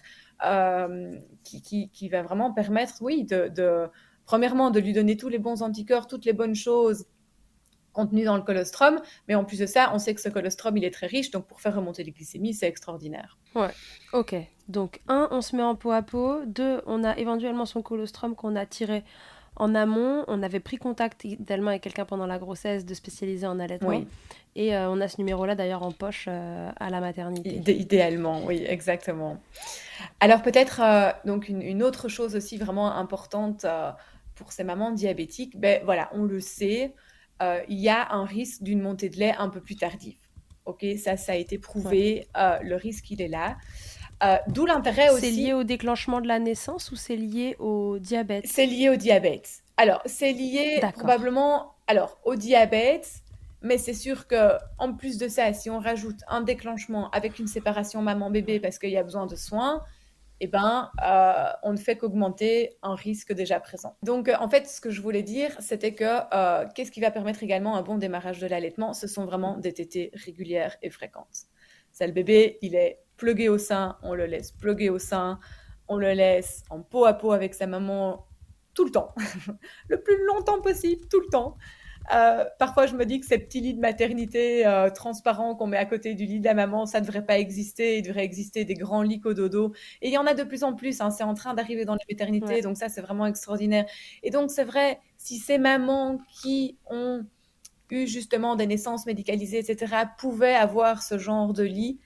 qui va vraiment permettre, oui, premièrement, de lui donner tous les bons anticorps, toutes les bonnes choses contenues dans le colostrum. Mais en plus de ça, on sait que ce colostrum, il est très riche. Donc, pour faire remonter les glycémies, c'est extraordinaire. Ouais, ok. Donc, 1, on se met en pot à pot. 2, on a éventuellement son colostrum qu'on a tiré en amont. On avait pris contact idéalement avec quelqu'un pendant la grossesse de spécialisé en allaitement. Oui. Et on a ce numéro-là d'ailleurs en poche à la maternité. Idéalement, oui, exactement. Alors peut-être donc une autre chose aussi vraiment importante pour ces mamans diabétiques, ben voilà, on le sait, il y a un risque d'une montée de lait un peu plus tardive. Ok, ça a été prouvé, le risque il est là. D'où l'intérêt aussi. C'est lié au déclenchement de la naissance ou c'est lié au diabète? C'est lié au diabète. Alors c'est lié probablement au diabète. Mais c'est sûr qu'en plus de ça, si on rajoute un déclenchement avec une séparation maman-bébé parce qu'il y a besoin de soins, eh ben, on ne fait qu'augmenter un risque déjà présent. Donc, en fait, ce que je voulais dire, c'était que qu'est-ce qui va permettre également un bon démarrage de l'allaitement? Ce sont vraiment des tétées régulières et fréquentes. Ça, le bébé, il est plugué au sein, on le laisse pluguer au sein, on le laisse en pot à pot avec sa maman tout le temps, le plus longtemps possible, tout le temps. Parfois, je me dis que ces petits lits de maternité transparents qu'on met à côté du lit de la maman, ça ne devrait pas exister. Il devrait exister des grands lits cododo. Et il y en a de plus en plus. Hein, c'est en train d'arriver dans les maternités. Ouais. Donc ça, c'est vraiment extraordinaire. Et donc, c'est vrai, si ces mamans qui ont eu justement des naissances médicalisées, etc., pouvaient avoir ce genre de lit,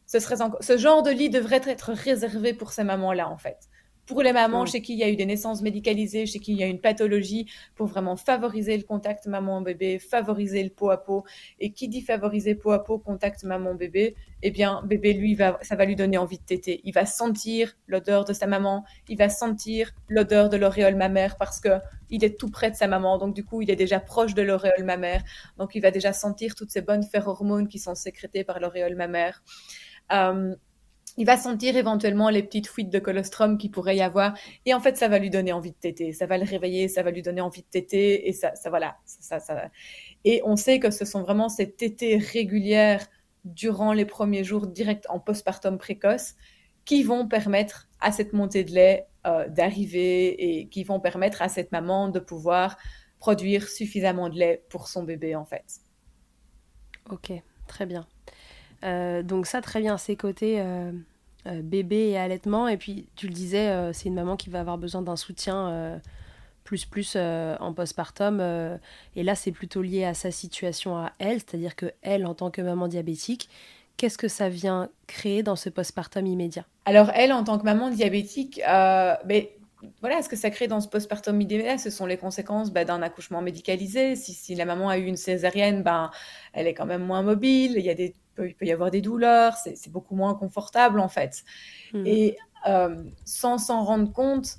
ce genre de lit devrait être réservé pour ces mamans-là, en fait. Pour les mamans chez qui il y a eu des naissances médicalisées, chez qui il y a une pathologie, pour vraiment favoriser le contact maman-bébé, favoriser le pot à pot. Et qui dit favoriser pot à pot, contact maman-bébé, eh bien, bébé, lui, ça va lui donner envie de téter. Il va sentir l'odeur de sa maman, il va sentir l'odeur de l'auréole mammaire parce qu'il est tout près de sa maman. Donc, du coup, il est déjà proche de l'auréole mammaire. Donc, il va déjà sentir toutes ces bonnes phéromones qui sont sécrétées par l'auréole mammaire. Il va sentir éventuellement les petites fuites de colostrum qu'il pourrait y avoir. Et en fait, ça va lui donner envie de téter. Ça va le réveiller, ça va lui donner envie de téter. Et ça voilà. Et on sait que ce sont vraiment ces tétées régulières durant les premiers jours, direct en postpartum précoce, qui vont permettre à cette montée de lait d'arriver et qui vont permettre à cette maman de pouvoir produire suffisamment de lait pour son bébé, en fait. Ok, très bien. Donc ça, très bien, c'est côté bébé et allaitement. Et puis, tu le disais, c'est une maman qui va avoir besoin d'un soutien plus en postpartum. Et là, c'est plutôt lié à sa situation à elle, c'est-à-dire qu'elle, en tant que maman diabétique, qu'est-ce que ça vient créer dans ce postpartum immédiat? Alors, elle, en tant que maman diabétique, voilà, ce que ça crée dans ce postpartum immédiat, ce sont les conséquences d'un accouchement médicalisé. Si la maman a eu une césarienne, elle est quand même moins mobile, il peut y avoir des douleurs, c'est beaucoup moins confortable en fait. Et sans s'en rendre compte,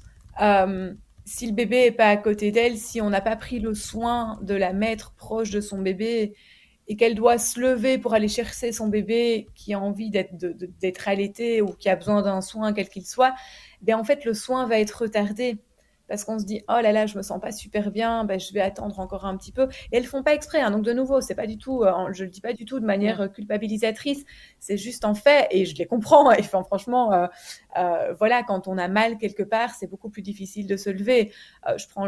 si le bébé n'est pas à côté d'elle, si on n'a pas pris le soin de la mettre proche de son bébé et qu'elle doit se lever pour aller chercher son bébé qui a envie d'être allaité ou qui a besoin d'un soin quel qu'il soit, en fait le soin va être retardé parce qu'on se dit oh là là, je me sens pas super bien, je vais attendre encore un petit peu. Et elles font pas exprès, hein. Donc de nouveau, c'est pas du tout, je le dis pas du tout de manière culpabilisatrice, c'est juste en fait, et je les comprends. Et franchement, voilà, quand on a mal quelque part, c'est beaucoup plus difficile de se lever. Je prends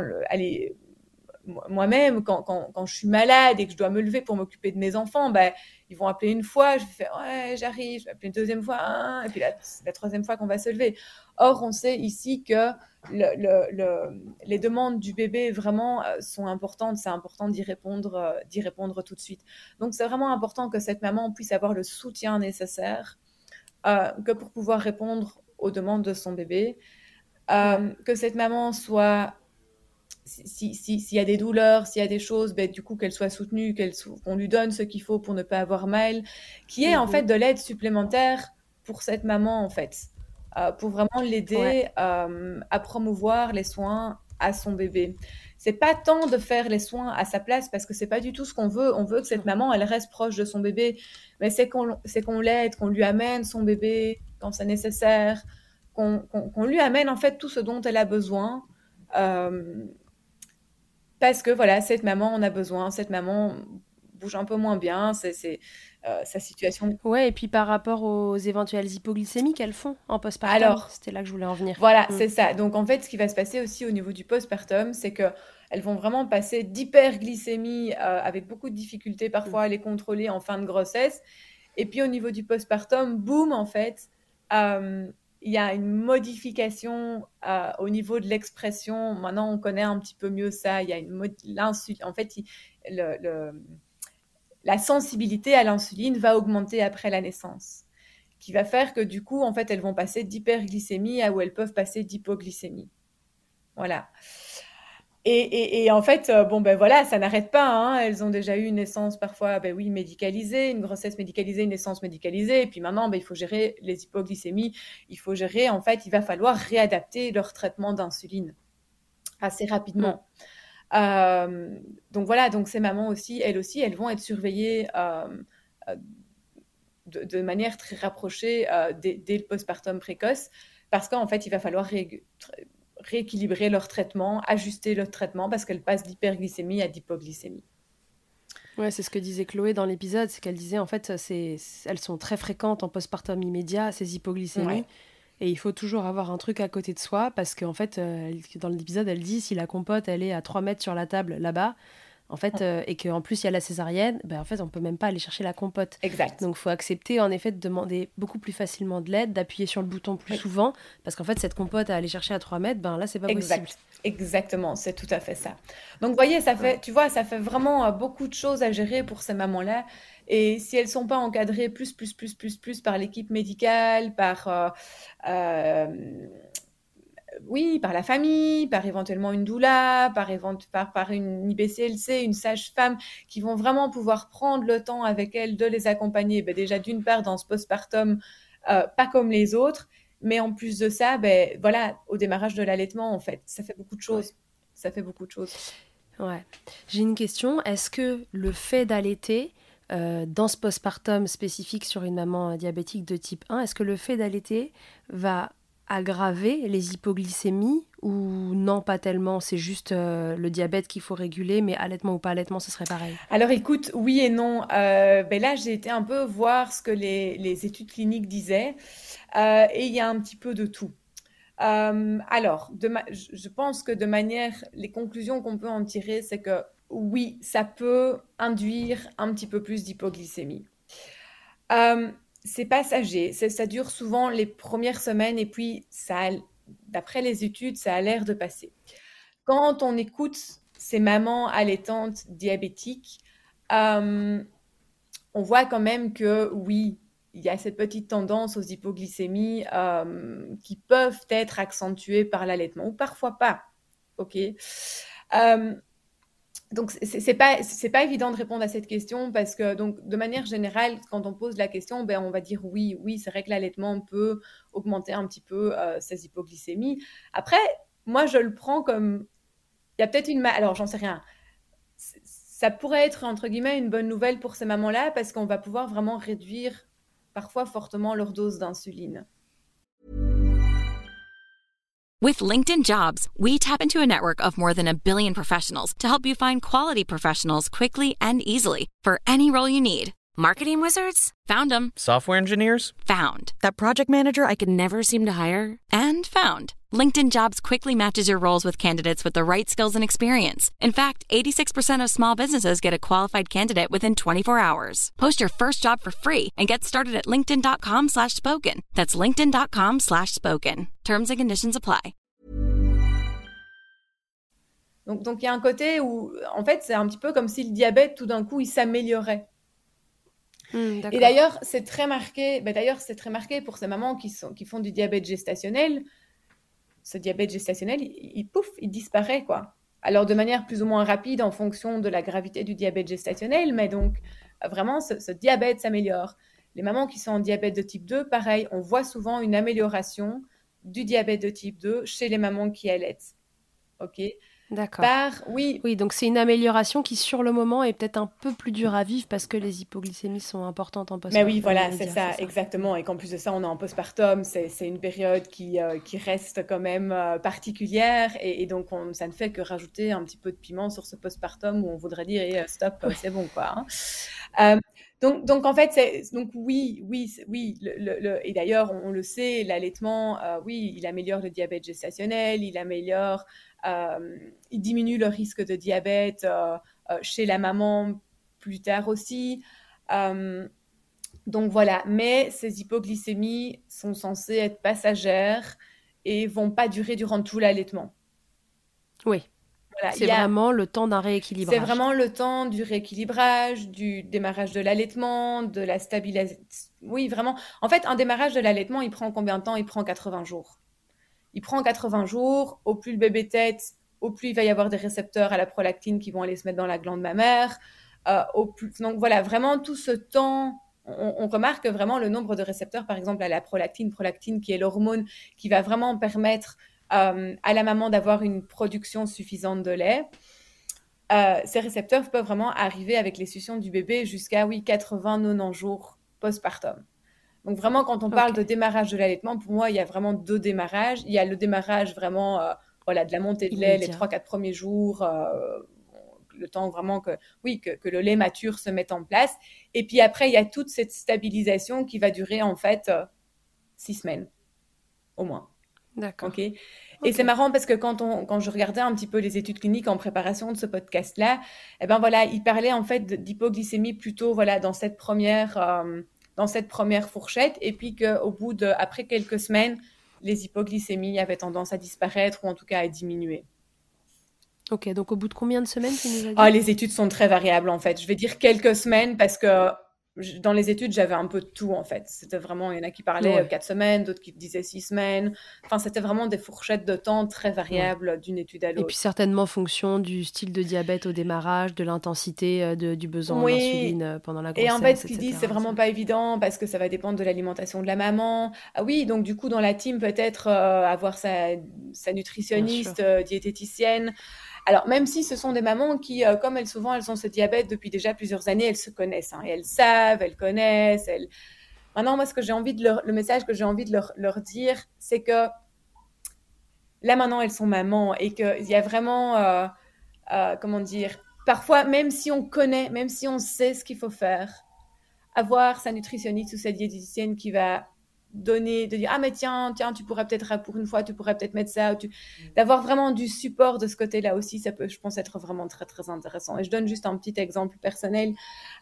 moi-même, quand je suis malade et que je dois me lever pour m'occuper de mes enfants, ils vont appeler une fois, je vais faire ouais, j'arrive, je vais appeler une deuxième fois, et puis la troisième fois qu'on va se lever. Or, on sait ici que les demandes du bébé vraiment sont importantes, c'est important d'y répondre tout de suite. Donc, c'est vraiment important que cette maman puisse avoir le soutien nécessaire que pour pouvoir répondre aux demandes de son bébé, que cette maman soit s'il y a des douleurs, s'il y a des choses, ben, du coup, qu'elle soit soutenue, qu'on lui donne ce qu'il faut pour ne pas avoir mal, qu'il y ait en fait de l'aide supplémentaire pour cette maman, en fait, pour vraiment l'aider à promouvoir les soins à son bébé. C'est pas tant de faire les soins à sa place, parce que c'est pas du tout ce qu'on veut. On veut que cette maman, elle reste proche de son bébé, mais c'est qu'on l'aide, qu'on lui amène son bébé quand c'est nécessaire, qu'on lui amène en fait tout ce dont elle a besoin. Parce que voilà, cette maman en a besoin, cette maman bouge un peu moins bien, c'est sa situation. Ouais, et puis par rapport aux éventuelles hypoglycémies qu'elles font en postpartum, Alors, c'était là que je voulais en venir. Voilà, c'est ça. Donc en fait, ce qui va se passer aussi au niveau du postpartum, c'est qu'elles vont vraiment passer d'hyperglycémie avec beaucoup de difficultés parfois à les contrôler en fin de grossesse. Et puis au niveau du postpartum, boum, en fait, il y a une modification au niveau de l'expression. Maintenant, on connaît un petit peu mieux ça. Il y a l'insuline. En fait, la sensibilité à l'insuline va augmenter après la naissance, qui va faire que du coup, en fait, elles vont passer d'hyperglycémie à où elles peuvent passer d'hypoglycémie. Voilà. Et en fait, bon, ben voilà, ça n'arrête pas, hein. Elles ont déjà eu une naissance parfois, ben oui, médicalisée, une grossesse médicalisée, une naissance médicalisée. Et puis maintenant, ben, il faut gérer les hypoglycémies. Il faut gérer, en fait, il va falloir réadapter leur traitement d'insuline assez rapidement. Donc voilà, donc ces mamans aussi, elles vont être surveillées de manière très rapprochée dès le postpartum précoce, parce qu'en fait, il va falloir rééquilibrer leur traitement, ajuster leur traitement, parce qu'elles passent d'hyperglycémie à d'hypoglycémie. Ouais, c'est ce que disait Chloé dans l'épisode, c'est qu'elle disait en fait, elles sont très fréquentes en postpartum immédiat, ces hypoglycémies. Ouais. Et il faut toujours avoir un truc à côté de soi, parce qu'en fait, dans l'épisode, elle dit, si la compote, elle est à 3 mètres sur la table, là-bas, en fait, et qu'en plus, il y a la césarienne, ben, en fait, on ne peut même pas aller chercher la compote. Exact. Donc, il faut accepter, en effet, de demander beaucoup plus facilement de l'aide, d'appuyer sur le bouton plus souvent, parce qu'en fait, cette compote à aller chercher à 3 mètres, ben là, c'est pas possible. Exactement, c'est tout à fait ça. Donc, vous voyez, ça fait vraiment beaucoup de choses à gérer pour ces mamans-là. Et si elles ne sont pas encadrées plus par l'équipe médicale, par la famille, par éventuellement une doula, par une IBCLC, une sage-femme, qui vont vraiment pouvoir prendre le temps avec elles de les accompagner, déjà d'une part dans ce postpartum, pas comme les autres, mais en plus de ça, voilà, au démarrage de l'allaitement, en fait, ça fait beaucoup de choses. Ouais. Ça fait beaucoup de choses. Ouais. J'ai une question. Est-ce que le fait d'allaiter, dans ce postpartum spécifique sur une maman diabétique de type 1, est-ce que le fait d'allaiter va aggraver les hypoglycémies ou non, pas tellement, c'est juste le diabète qu'il faut réguler, mais allaitement ou pas allaitement, ce serait pareil? Alors écoute, oui et non. Là, j'ai été un peu voir ce que les études cliniques disaient, et il y a un petit peu de tout. Alors, je pense que les conclusions qu'on peut en tirer, c'est que oui, ça peut induire un petit peu plus d'hypoglycémie. C'est passager, ça dure souvent les premières semaines et puis d'après les études, ça a l'air de passer. Quand on écoute ces mamans allaitantes diabétiques, on voit quand même que oui, il y a cette petite tendance aux hypoglycémies qui peuvent être accentuées par l'allaitement ou parfois pas. Ok. Donc, c'est pas évident de répondre à cette question parce que, donc, de manière générale, quand on pose la question, on va dire oui, c'est vrai que l'allaitement peut augmenter un petit peu ces hypoglycémies. Après, moi, je le prends comme, il y a peut-être alors, j'en sais rien. Ça pourrait être, entre guillemets, une bonne nouvelle pour ces mamans-là parce qu'on va pouvoir vraiment réduire parfois fortement leur dose d'insuline. With LinkedIn Jobs, we tap into a network of more than 1 billion professionals to help you find quality professionals quickly and easily for any role you need. Marketing wizards? Found them. Software engineers? Found. That project manager I could never seem to hire? And found. LinkedIn Jobs quickly matches your roles with candidates with the right skills and experience. In fact, 86% of small businesses get a qualified candidate within 24 hours. Post your first job for free and get started at linkedin.com/spoken. That's linkedin.com/spoken. Terms and conditions apply. Donc il y a un côté où, en fait, c'est un petit peu comme si le diabète, tout d'un coup, il s'améliorait. Et d'ailleurs, c'est très marqué. C'est très marqué pour ces mamans qui font du diabète gestationnel. Ce diabète gestationnel, il disparaît, quoi. alors de manière plus ou moins rapide en fonction de la gravité du diabète gestationnel, mais donc vraiment ce diabète s'améliore. Les mamans qui sont en diabète de type 2, pareil, on voit souvent une amélioration du diabète de type 2 chez les mamans qui allaitent. Ok. D'accord. Oui, donc c'est une amélioration qui, sur le moment, est peut-être un peu plus dure à vivre parce que les hypoglycémies sont importantes en mais postpartum. oui, voilà, c'est dire, ça, exactement. Et qu'en plus de ça, on est en postpartum, c'est une période qui reste quand même particulière. Et donc, ça ne fait que rajouter un petit peu de piment sur ce postpartum où on voudrait dire, stop, Oui. c'est bon, quoi. Hein. Donc, en fait, oui. Et d'ailleurs, on le sait, l'allaitement, oui, il améliore le diabète gestationnel, il diminue le risque de diabète chez la maman plus tard aussi. Donc voilà, mais ces hypoglycémies sont censées être passagères et vont pas durer durant tout l'allaitement. Oui, Voilà, c'est vraiment le temps d'un rééquilibrage. c'est vraiment le temps du rééquilibrage, du démarrage de l'allaitement, de la stabilisation. Oui, vraiment. En fait, un démarrage de l'allaitement, il prend combien de temps? Il prend 80 jours. Il prend 80 jours. Au plus le bébé tète, au plus il va y avoir des récepteurs à la prolactine qui vont aller se mettre dans la glande mammaire. Donc voilà, vraiment tout ce temps, on remarque vraiment le nombre de récepteurs, par exemple à la prolactine qui est l'hormone qui va vraiment permettre à la maman d'avoir une production suffisante de lait. Ces récepteurs peuvent vraiment arriver avec les suctions du bébé jusqu'à 80-90 jours postpartum. Donc vraiment, quand on parle de démarrage de l'allaitement, pour moi, il y a vraiment 2 démarrages. Il y a le démarrage vraiment de la montée de lait, les 3-4 premiers jours, le temps vraiment que le lait mature se mette en place. Et puis après, il y a toute cette stabilisation qui va durer en fait 6 semaines, au moins. D'accord. Okay. Et c'est marrant parce que quand je regardais un petit peu les études cliniques en préparation de ce podcast-là, il parlait en fait d'hypoglycémie plutôt dans cette première fourchette, et puis après quelques semaines, les hypoglycémies avaient tendance à disparaître ou en tout cas à diminuer. Ok, donc au bout de combien de semaines tu nous as dit? Les études sont très variables en fait. Je vais dire quelques semaines parce que dans les études, j'avais un peu de tout en fait. C'était vraiment, il y en a qui parlaient 4 semaines, d'autres qui disaient 6 semaines. Enfin, c'était vraiment des fourchettes de temps très variables d'une étude à l'autre. Et puis certainement fonction du style de diabète au démarrage, de l'intensité du besoin en insuline pendant la grossesse. Et en fait, ce qu'ils disent, c'est vraiment pas évident parce que ça va dépendre de l'alimentation de la maman. Ah oui, donc du coup, dans la team, peut-être avoir sa nutritionniste, diététicienne. Alors, même si ce sont des mamans qui, comme elles ont ce diabète depuis déjà plusieurs années, elles se connaissent, et elles savent, elles connaissent. Maintenant, moi, le message que j'ai envie de leur dire, c'est que là, maintenant, elles sont mamans et qu'il y a vraiment, parfois, même si on connaît, même si on sait ce qu'il faut faire, avoir sa nutritionniste ou sa diététicienne qui va de dire mais tiens, tu pourrais peut-être, pour une fois, tu pourrais peut-être mettre ça, d'avoir vraiment du support de ce côté-là aussi, ça peut, je pense, être vraiment très très intéressant. Et je donne juste un petit exemple personnel.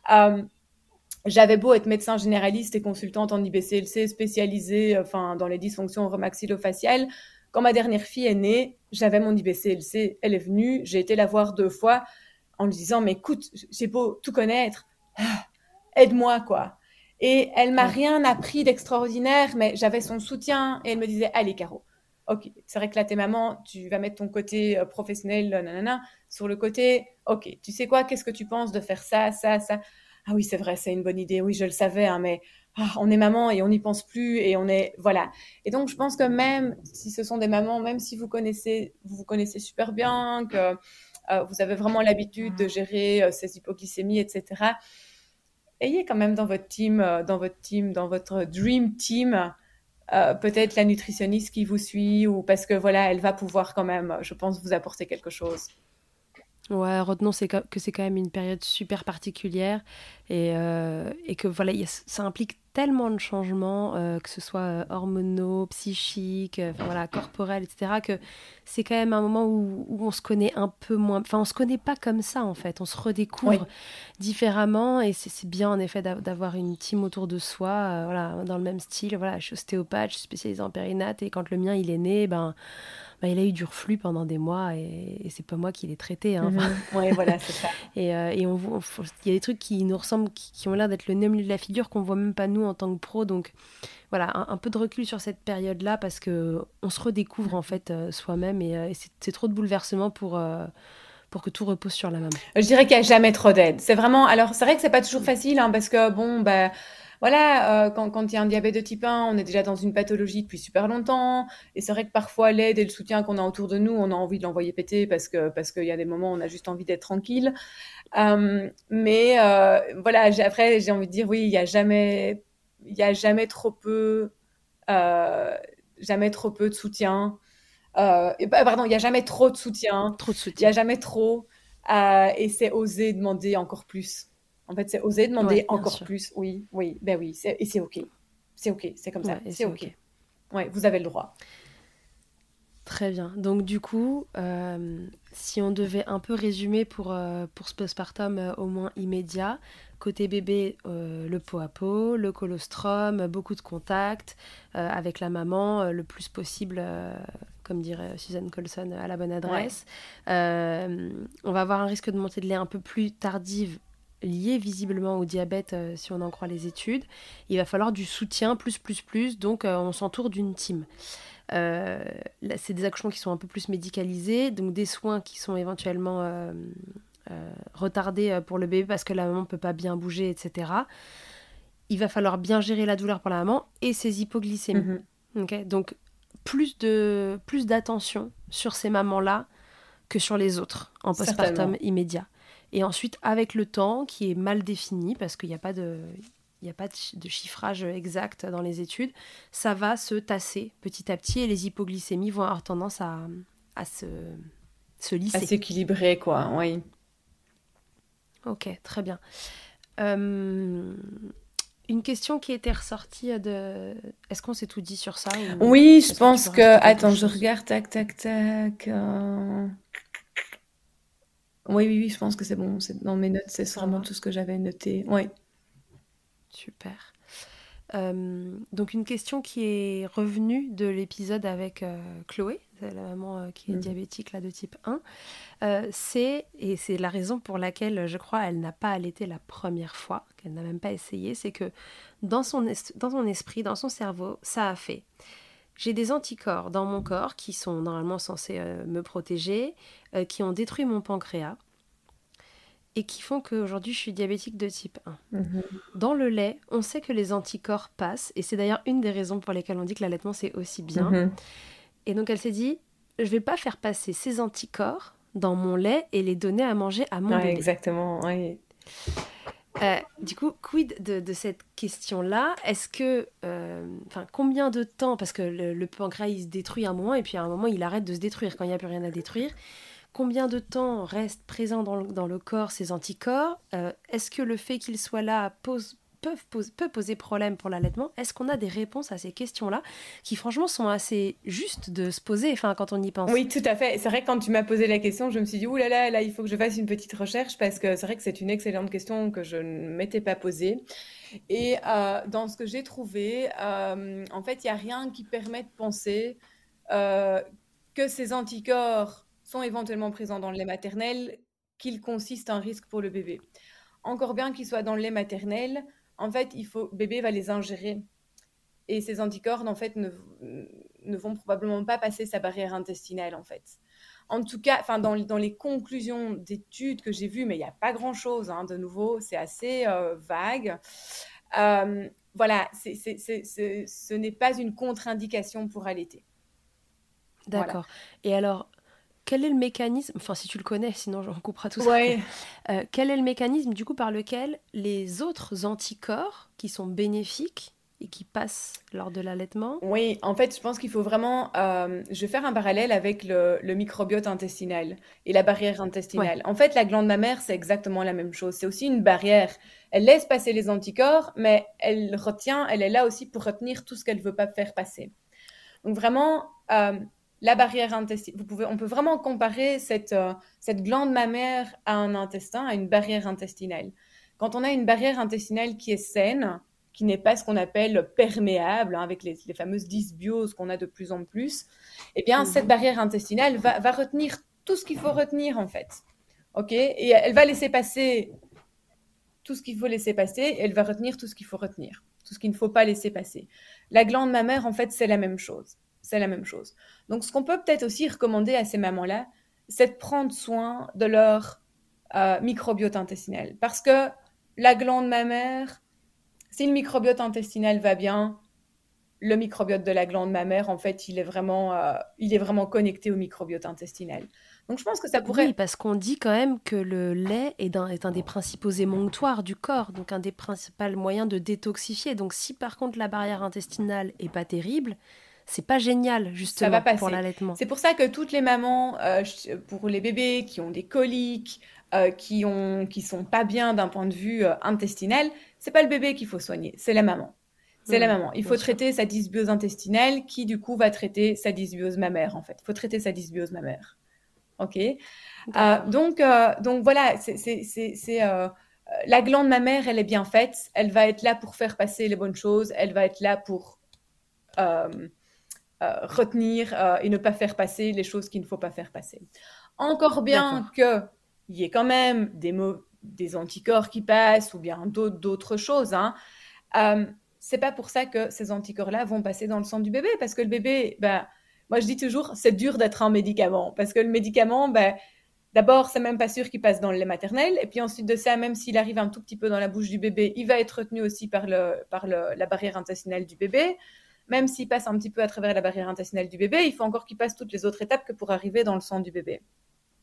J'avais beau être médecin généraliste et consultante en IBCLC spécialisée dans les dysfonctions oromaxillofaciales, quand ma dernière fille est née, j'avais mon IBCLC, elle est venue, j'ai été la voir 2 fois en lui disant mais écoute, j'ai beau tout connaître, aide-moi quoi. Et elle m'a rien appris d'extraordinaire, mais j'avais son soutien et elle me disait allez Caro, ok, c'est vrai que là t'es maman, tu vas mettre ton côté professionnel, nanana, sur le côté, ok, tu sais quoi, qu'est-ce que tu penses de faire ça. Ah oui, c'est vrai, c'est une bonne idée, oui je le savais, mais on est maman et on n'y pense plus et on est, voilà. Et donc je pense que même si ce sont des mamans, même si vous vous connaissez super bien, que vous avez vraiment l'habitude de gérer ces hypoglycémies, etc., ayez quand même dans votre team, dans votre dream team, peut-être la nutritionniste qui vous suit, ou parce que elle va pouvoir quand même, je pense, vous apporter quelque chose. Ouais, retenons que c'est quand même une période super particulière et que ça implique tellement de changements, que ce soit hormonaux, psychiques, corporels, etc., que c'est quand même un moment où on se connaît un peu moins. Enfin, on se connaît pas comme ça, en fait. On se redécouvre différemment et c'est bien, en effet, d'avoir une team autour de soi, dans le même style. Voilà, je suis ostéopathe, je suis spécialisée en périnate et quand le mien, il est né, il a eu du reflux pendant des mois et c'est pas moi qui l'ai traité. Hein. Oui, voilà, c'est ça. Et il y a des trucs qui nous ressemblent, qui ont l'air d'être le nez au milieu de la figure, qu'on voit même pas nous nous en tant que pro. Donc voilà, un peu de recul sur cette période-là parce qu'on se redécouvre en fait soi-même et c'est trop de bouleversements pour que tout repose sur la maman. Je dirais qu'il n'y a jamais trop d'aide. C'est vraiment... Alors, c'est vrai que c'est pas toujours facile, hein, parce que, bon, bah, voilà, quand il y a un diabète de type 1, on est déjà dans une pathologie depuis super longtemps. Et c'est vrai que parfois, l'aide et le soutien qu'on a autour de nous, on a envie de l'envoyer péter parce qu'il y a des moments où on a juste envie d'être tranquille. Mais voilà, après, j'ai envie de dire, oui, il y a jamais trop peu de soutien. Pardon, il n'y a jamais trop de soutien. Trop de Il n'y soutien. a jamais trop. Et c'est oser demander encore plus. En fait, c'est oser demander Ouais, bien encore sûr. plus. Oui, ben oui. Et c'est OK. C'est OK, c'est comme ça. Ouais, et c'est OK. Ouais, vous avez le droit. Très bien. Donc du coup, si on devait un peu résumer pour ce postpartum au moins immédiat, côté bébé, le pot à pot, le colostrum, beaucoup de contacts avec la maman, le plus possible, comme dirait Suzanne Colson, à la bonne adresse. Ouais. On va avoir un risque de montée de lait un peu plus tardive, lié visiblement au diabète, si on en croit les études. Il va falloir du soutien, plus, donc on s'entoure d'une team. Là, c'est des accouchements qui sont un peu plus médicalisés, donc des soins qui sont éventuellement retardés pour le bébé parce que la maman ne peut pas bien bouger, etc. Il va falloir bien gérer la douleur pour la maman et ses hypoglycémies. Mm-hmm. Okay, donc plus d'attention sur ces mamans-là que sur les autres en postpartum immédiat. Et ensuite, avec le temps qui est mal défini, parce qu'il n'y a pas de chiffrage exact dans les études, ça va se tasser petit à petit et les hypoglycémies vont avoir tendance à se lisser. À s'équilibrer, quoi, oui. Ok, très bien. Une question qui était ressortie de... Est-ce qu'on s'est tout dit sur ça ou... Oui, je pense que... Attends, je regarde, tac. Oui, je pense que c'est bon. Dans mes notes, c'est vraiment tout ce que j'avais noté. Oui. Super. Donc une question qui est revenue de l'épisode avec Chloé, c'est la maman qui est diabétique là, de type 1, c'est la raison pour laquelle je crois elle n'a pas allaité la première fois, qu'elle n'a même pas essayé, c'est que dans son esprit, dans son cerveau, ça a fait. J'ai des anticorps dans mon corps qui sont normalement censés me protéger, qui ont détruit mon pancréas, et qui font qu'aujourd'hui, je suis diabétique de type 1. Mm-hmm. Dans le lait, on sait que les anticorps passent, et c'est d'ailleurs une des raisons pour lesquelles on dit que l'allaitement, c'est aussi bien. Mm-hmm. Et donc, elle s'est dit, je ne vais pas faire passer ces anticorps dans mon lait et les donner à manger à mon bébé. Exactement, oui. Du coup, quid de cette question-là ? Est-ce que, combien de temps, parce que le pancréas, il se détruit à un moment, et puis à un moment, il arrête de se détruire quand il n'y a plus rien à détruire. Combien de temps restent présents dans le corps ces anticorps ? Est-ce que le fait qu'ils soient là peut poser problème pour l'allaitement ? Est-ce qu'on a des réponses à ces questions-là qui, franchement, sont assez justes de se poser quand on y pense ? Oui, tout à fait. C'est vrai que quand tu m'as posé la question, je me suis dit, là, il faut que je fasse une petite recherche parce que c'est vrai que c'est une excellente question que je ne m'étais pas posée. Et dans ce que j'ai trouvé, en fait, il n'y a rien qui permet de penser que ces anticorps sont éventuellement présents dans le lait maternel, qu'il consiste un risque pour le bébé. Encore bien qu'ils soient dans le lait maternel, en fait, bébé va les ingérer. Et ces anticorps, en fait, ne vont probablement pas passer sa barrière intestinale, en fait. En tout cas, dans les conclusions d'études que j'ai vues, mais il n'y a pas grand-chose, de nouveau, c'est assez vague. Voilà, ce n'est pas une contre-indication pour allaiter. D'accord. Voilà. Et alors, quel est le mécanisme, si tu le connais, sinon on coupera tout ça. Ouais. Quel est le mécanisme, du coup, par lequel les autres anticorps qui sont bénéfiques et qui passent lors de l'allaitement ? Oui, en fait, je pense qu'il faut vraiment... je vais faire un parallèle avec le microbiote intestinal et la barrière intestinale. Ouais. En fait, la glande mammaire, c'est exactement la même chose. C'est aussi une barrière. Elle laisse passer les anticorps, mais elle est là aussi pour retenir tout ce qu'elle ne veut pas faire passer. Donc vraiment... la barrière intestinale, on peut vraiment comparer cette glande mammaire à un intestin, à une barrière intestinale. Quand on a une barrière intestinale qui est saine, qui n'est pas ce qu'on appelle perméable, avec les fameuses dysbioses qu'on a de plus en plus, eh bien, cette barrière intestinale va retenir tout ce qu'il faut retenir, en fait. OK ? Et elle va laisser passer tout ce qu'il faut laisser passer, et elle va retenir tout ce qu'il faut retenir, tout tout ce qu'il ne faut pas laisser passer. La glande mammaire, en fait, c'est la même chose. Donc, ce qu'on peut peut-être aussi recommander à ces mamans-là, c'est de prendre soin de leur microbiote intestinal. Parce que la glande mammaire, si le microbiote intestinal va bien, le microbiote de la glande mammaire, en fait, il est vraiment connecté au microbiote intestinal. Donc, je pense que ça pourrait... Oui, parce qu'on dit quand même que le lait est un des principaux émonctoires du corps, donc un des principaux moyens de détoxifier. Donc, si par contre la barrière intestinale est pas terrible, c'est pas génial, justement, ça va passer. pour l'allaitement. C'est pour ça que toutes les mamans, pour les bébés qui ont des coliques, qui sont pas bien d'un point de vue intestinal, c'est pas le bébé qu'il faut soigner, c'est la maman. C'est la maman. Il faut traiter sa dysbiose intestinale qui, du coup, va traiter sa dysbiose mammaire, en fait. Il faut traiter sa dysbiose mammaire. OK. Donc voilà, la glande mammaire, elle est bien faite. Elle va être là pour faire passer les bonnes choses. Elle va être là pour retenir et ne pas faire passer les choses qu'il ne faut pas faire passer. Encore bien qu'il y ait quand même des anticorps qui passent ou bien d'autres choses, hein. C'est pas pour ça que ces anticorps-là vont passer dans le sang du bébé, parce que le bébé, moi je dis toujours, c'est dur d'être un médicament, parce que le médicament, d'abord, c'est même pas sûr qu'il passe dans le lait maternel, et puis ensuite de ça, même s'il arrive un tout petit peu dans la bouche du bébé, il va être retenu aussi par la barrière intestinale du bébé. Même s'il passe un petit peu à travers la barrière intestinale du bébé, il faut encore qu'il passe toutes les autres étapes que pour arriver dans le sang du bébé. OK ?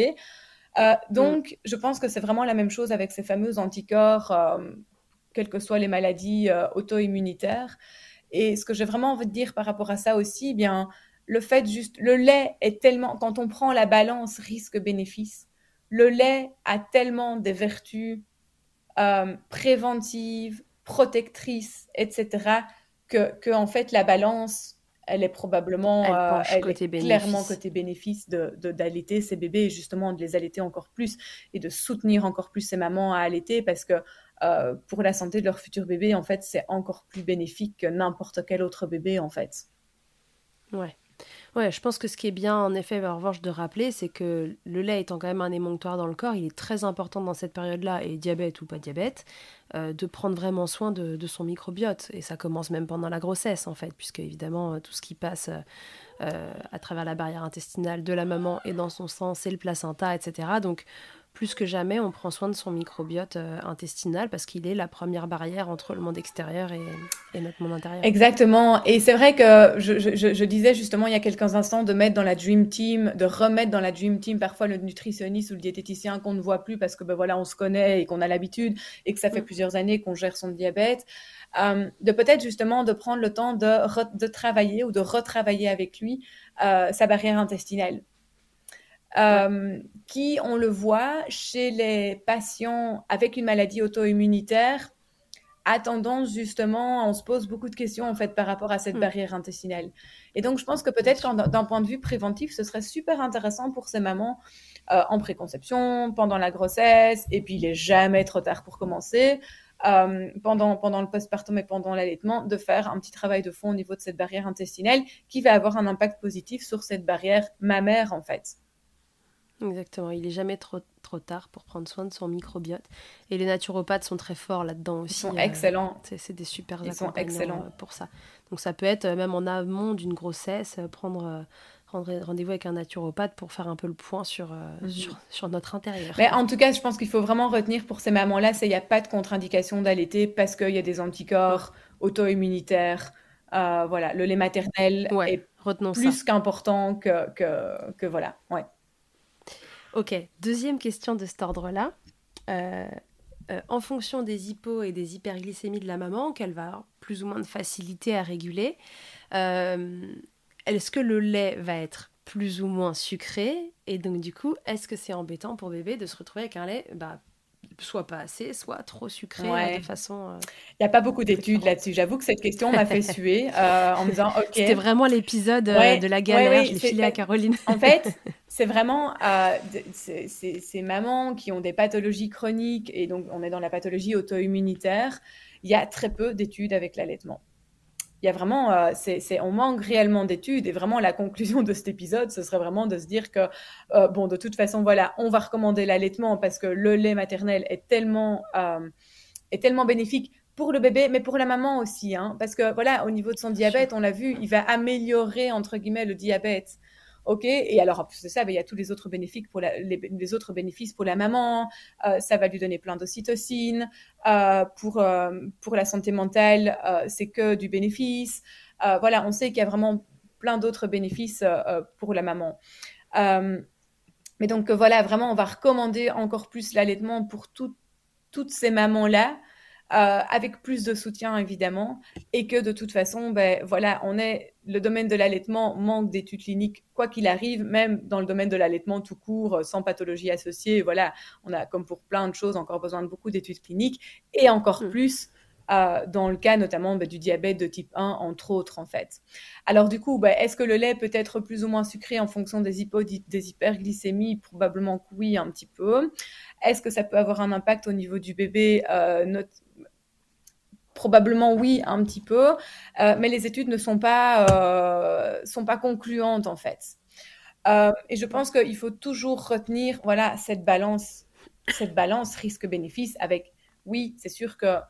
Donc, je pense que c'est vraiment la même chose avec ces fameux anticorps, quelles que soient les maladies auto-immunitaires. Et ce que j'ai vraiment envie de dire par rapport à ça aussi, le lait est tellement, quand on prend la balance risque-bénéfice, le lait a tellement des vertus préventives, protectrices, etc., que en fait, la balance, elle est probablement, elle est clairement côté bénéfice d'allaiter ces bébés et justement de les allaiter encore plus et de soutenir encore plus ces mamans à allaiter parce que pour la santé de leur futur bébé, en fait, c'est encore plus bénéfique que n'importe quel autre bébé, en fait. Ouais, je pense que ce qui est bien, en effet, en revanche, de rappeler, c'est que le lait étant quand même un émonctoire dans le corps, il est très important dans cette période-là, et diabète ou pas diabète, de prendre vraiment soin de son microbiote. Et ça commence même pendant la grossesse, en fait, puisque évidemment, tout ce qui passe à travers la barrière intestinale de la maman et dans son sang, c'est le placenta, etc. Donc, plus que jamais, on prend soin de son microbiote intestinal parce qu'il est la première barrière entre le monde extérieur et notre monde intérieur. Exactement. Et c'est vrai que je disais justement il y a quelques instants de mettre dans la Dream Team, de remettre dans la Dream Team parfois le nutritionniste ou le diététicien qu'on ne voit plus parce que on se connaît et qu'on a l'habitude et que ça fait plusieurs années qu'on gère son diabète. De peut-être justement de prendre le temps de travailler ou de retravailler avec lui sa barrière intestinale. Qui, on le voit, chez les patients avec une maladie auto-immunitaire, a tendance justement, on se pose beaucoup de questions en fait par rapport à cette barrière intestinale. Et donc, je pense que peut-être d'un point de vue préventif, ce serait super intéressant pour ces mamans en préconception, pendant la grossesse, et puis il n'est jamais trop tard pour commencer, pendant le postpartum et pendant l'allaitement, de faire un petit travail de fond au niveau de cette barrière intestinale qui va avoir un impact positif sur cette barrière mammaire en fait. Exactement, il n'est jamais trop tard pour prendre soin de son microbiote. Et les naturopathes sont très forts là-dedans aussi. Ils sont excellents. C'est des super Ils sont excellents pour ça. Donc ça peut être, même en amont d'une grossesse, prendre rendez-vous avec un naturopathe pour faire un peu le point sur notre intérieur. Mais en tout cas, je pense qu'il faut vraiment retenir pour ces mamans-là, il n'y a pas de contre-indication d'allaiter parce qu'il y a des anticorps auto-immunitaires. Le lait maternel est plus qu'important que voilà. Ouais. Ok, deuxième question de cet ordre-là. En fonction des hypos et des hyperglycémies de la maman, qu'elle va avoir plus ou moins de facilité à réguler, est-ce que le lait va être plus ou moins sucré? Et donc du coup, est-ce que c'est embêtant pour bébé de se retrouver avec un lait soit pas assez, soit trop sucré de façon... Il n'y a pas beaucoup d'études là-dessus. J'avoue que cette question m'a fait suer en me disant, OK... C'était vraiment l'épisode de la galère, je l'ai filé à Caroline. En fait, c'est vraiment ces mamans qui ont des pathologies chroniques, et donc on est dans la pathologie auto-immunitaire, il y a très peu d'études avec l'allaitement. Il y a vraiment, on manque réellement d'études, et vraiment la conclusion de cet épisode, ce serait vraiment de se dire que, de toute façon, voilà, on va recommander l'allaitement parce que le lait maternel est tellement bénéfique pour le bébé, mais pour la maman aussi, hein, parce que voilà, au niveau de son diabète, on l'a vu, il va améliorer entre guillemets le diabète. Ok, et alors en plus de ça, il y a tous les autres bénéfices pour les autres bénéfices pour la maman. Ça va lui donner plein d'ocytocine. Pour la santé mentale, c'est que du bénéfice. Voilà, on sait qu'il y a vraiment plein d'autres bénéfices pour la maman. Mais donc voilà, vraiment, on va recommander encore plus l'allaitement pour toutes ces mamans-là, avec plus de soutien évidemment, et que de toute façon, voilà, le domaine de l'allaitement manque d'études cliniques, quoi qu'il arrive, même dans le domaine de l'allaitement tout court, sans pathologie associée. Voilà, on a, comme pour plein de choses, encore besoin de beaucoup d'études cliniques, et encore plus dans le cas notamment du diabète de type 1, entre autres en fait. Alors du coup, est-ce que le lait peut être plus ou moins sucré en fonction des hyperglycémies? Probablement que oui, un petit peu. Est-ce que ça peut avoir un impact au niveau du bébé? Probablement oui, un petit peu, mais les études ne sont pas concluantes en fait. Et je pense qu'il faut toujours retenir, voilà, cette balance risque-bénéfice avec, oui, c'est sûr que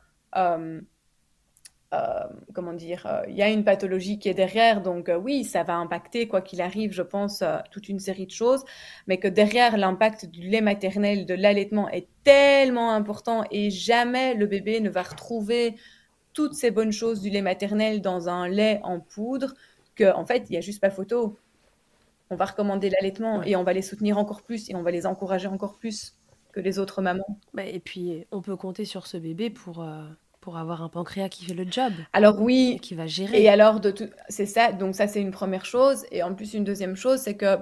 comment dire, il y a une pathologie qui est derrière, donc oui, ça va impacter, quoi qu'il arrive, je pense, toute une série de choses, mais que derrière, l'impact du lait maternel, de l'allaitement est tellement important, et jamais le bébé ne va retrouver toutes ces bonnes choses du lait maternel dans un lait en poudre, qu'en fait, il n'y a juste pas photo. On va recommander l'allaitement et on va les soutenir encore plus et on va les encourager encore plus que les autres mamans. Et puis, on peut compter sur ce bébé pour avoir un pancréas qui fait le job. Alors oui, et qui va gérer. Et alors, c'est ça, donc ça c'est une première chose. Et en plus, une deuxième chose, c'est que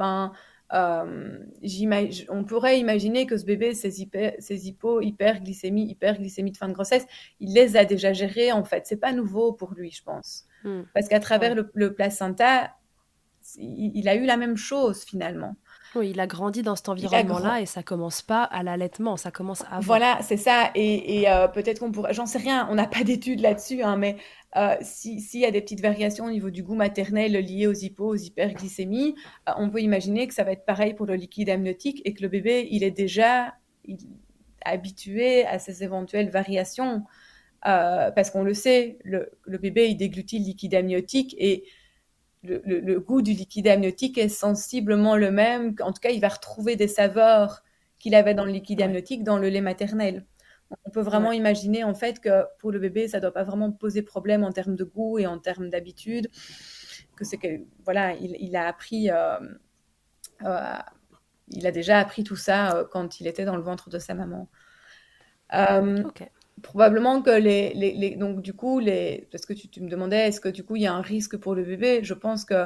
on pourrait imaginer que ce bébé, ses hyperglycémie de fin de grossesse, il les a déjà gérées en fait. C'est pas nouveau pour lui, je pense. Parce qu'à travers le placenta, il a eu la même chose finalement. Oui, il a grandi dans cet environnement-là et ça commence pas à l'allaitement, ça commence avant. Voilà, c'est ça. Et peut-être qu'on pourrait, j'en sais rien, on n'a pas d'études là-dessus, hein, mais s'il y a des petites variations au niveau du goût maternel liées aux hyperglycémies, on peut imaginer que ça va être pareil pour le liquide amniotique et que le bébé, il est déjà habitué à ces éventuelles variations. Parce qu'on le sait, le bébé, il déglutit le liquide amniotique et le goût du liquide amniotique est sensiblement le même. En tout cas, il va retrouver des saveurs qu'il avait dans le liquide amniotique dans le lait maternel. On peut vraiment imaginer en fait que pour le bébé, ça ne doit pas vraiment poser problème en termes de goût et en termes d'habitude. Voilà, il a appris, il a déjà appris tout ça quand il était dans le ventre de sa maman. Probablement que donc du coup, parce que tu me demandais, est-ce que du coup il y a un risque pour le bébé? Je pense que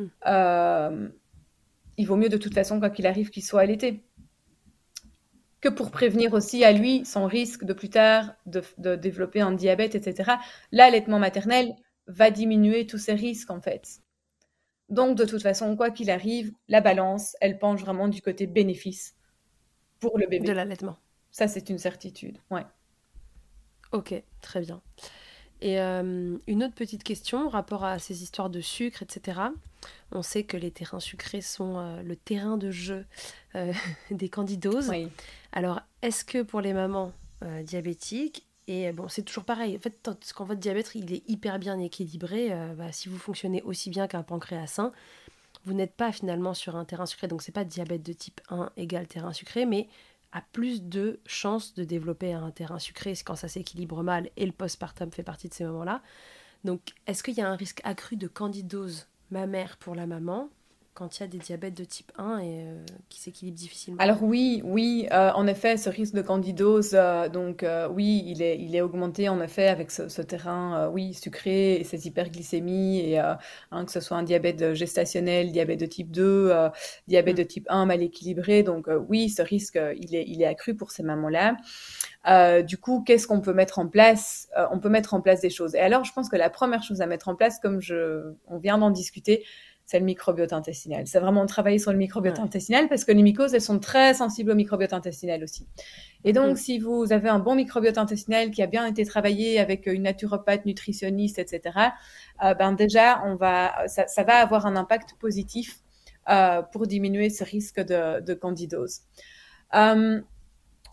il vaut mieux de toute façon, quoi qu'il arrive, qu'il soit allaité. Que pour prévenir aussi à lui son risque de plus tard de développer un diabète, etc. L'allaitement maternel va diminuer tous ces risques en fait. Donc de toute façon, quoi qu'il arrive, la balance, elle penche vraiment du côté bénéfice pour le bébé. De l'allaitement. Ça, c'est une certitude, ouais. Ok, très bien. Et une autre petite question, rapport à ces histoires de sucre, etc. On sait que les terrains sucrés sont le terrain de jeu des candidoses. Oui. Alors, est-ce que pour les mamans diabétiques, et c'est toujours pareil, en fait, quand votre diabète il est hyper bien équilibré, si vous fonctionnez aussi bien qu'un pancréas sain, vous n'êtes pas finalement sur un terrain sucré. Donc, c'est pas diabète de type 1 égale terrain sucré, mais a plus de chances de développer un terrain sucré quand ça s'équilibre mal, et le postpartum fait partie de ces moments-là. Donc, est-ce qu'il y a un risque accru de candidose mammaire pour la maman quand il y a des diabètes de type 1 et qui s'équilibrent difficilement? Alors oui, en effet, ce risque de candidose, oui, il est augmenté en effet avec ce terrain, sucré et ces hyperglycémies et que ce soit un diabète gestationnel, diabète de type 2, diabète de type 1 mal équilibré. Donc oui, ce risque, il est accru pour ces mamans-là. Du coup, qu'est-ce qu'on peut mettre en place? On peut mettre en place des choses. Et alors, je pense que la première chose à mettre en place, on vient d'en discuter, c'est le microbiote intestinal. C'est vraiment travailler sur le microbiote intestinal parce que les mycoses, elles sont très sensibles au microbiote intestinal aussi. Et donc, si vous avez un bon microbiote intestinal qui a bien été travaillé avec une naturopathe, nutritionniste, etc., déjà, ça va avoir un impact positif pour diminuer ce risque de candidose.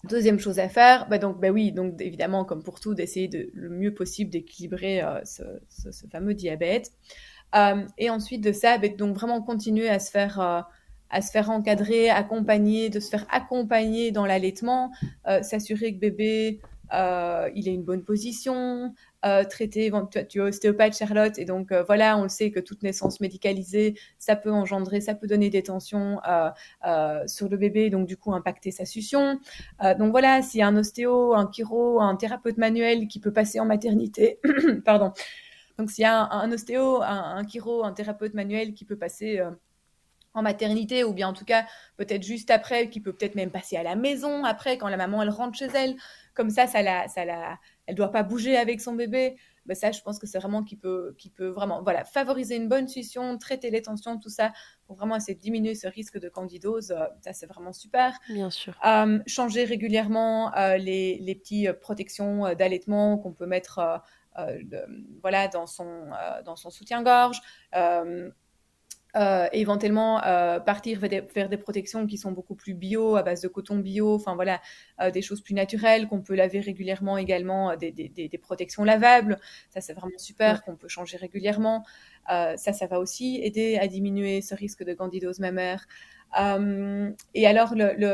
Deuxième chose à faire, donc évidemment, comme pour tout, d'essayer le mieux possible d'équilibrer ce fameux diabète. Et ensuite de ça, donc vraiment continuer à se faire encadrer, accompagner, de se faire accompagner dans l'allaitement, s'assurer que bébé il ait une bonne position, traiter, tu es ostéopathe Charlotte, et donc voilà, on le sait que toute naissance médicalisée, ça peut donner des tensions sur le bébé, donc du coup impacter sa succion. Donc voilà, s'il y a un ostéo, un chiro, un thérapeute manuel qui peut passer en maternité, pardon. Donc s'il y a un ostéo, un chiro, un thérapeute manuel qui peut passer en maternité, ou bien en tout cas peut-être juste après, qui peut peut-être même passer à la maison après, quand la maman elle rentre chez elle, comme ça elle doit pas bouger avec son bébé. Ça, je pense que c'est vraiment qui peut vraiment favoriser une bonne succion, traiter les tensions, tout ça, pour vraiment essayer de diminuer ce risque de candidose. Ça, c'est vraiment super. Bien sûr. Changer régulièrement les petites protections d'allaitement qu'on peut mettre dans son soutien-gorge. Éventuellement partir vers des protections qui sont beaucoup plus bio, à base de coton bio, des choses plus naturelles, qu'on peut laver régulièrement également, des protections lavables. Ça, c'est vraiment super, qu'on peut changer régulièrement. Ça va aussi aider à diminuer ce risque de candidose mammaire. Et alors,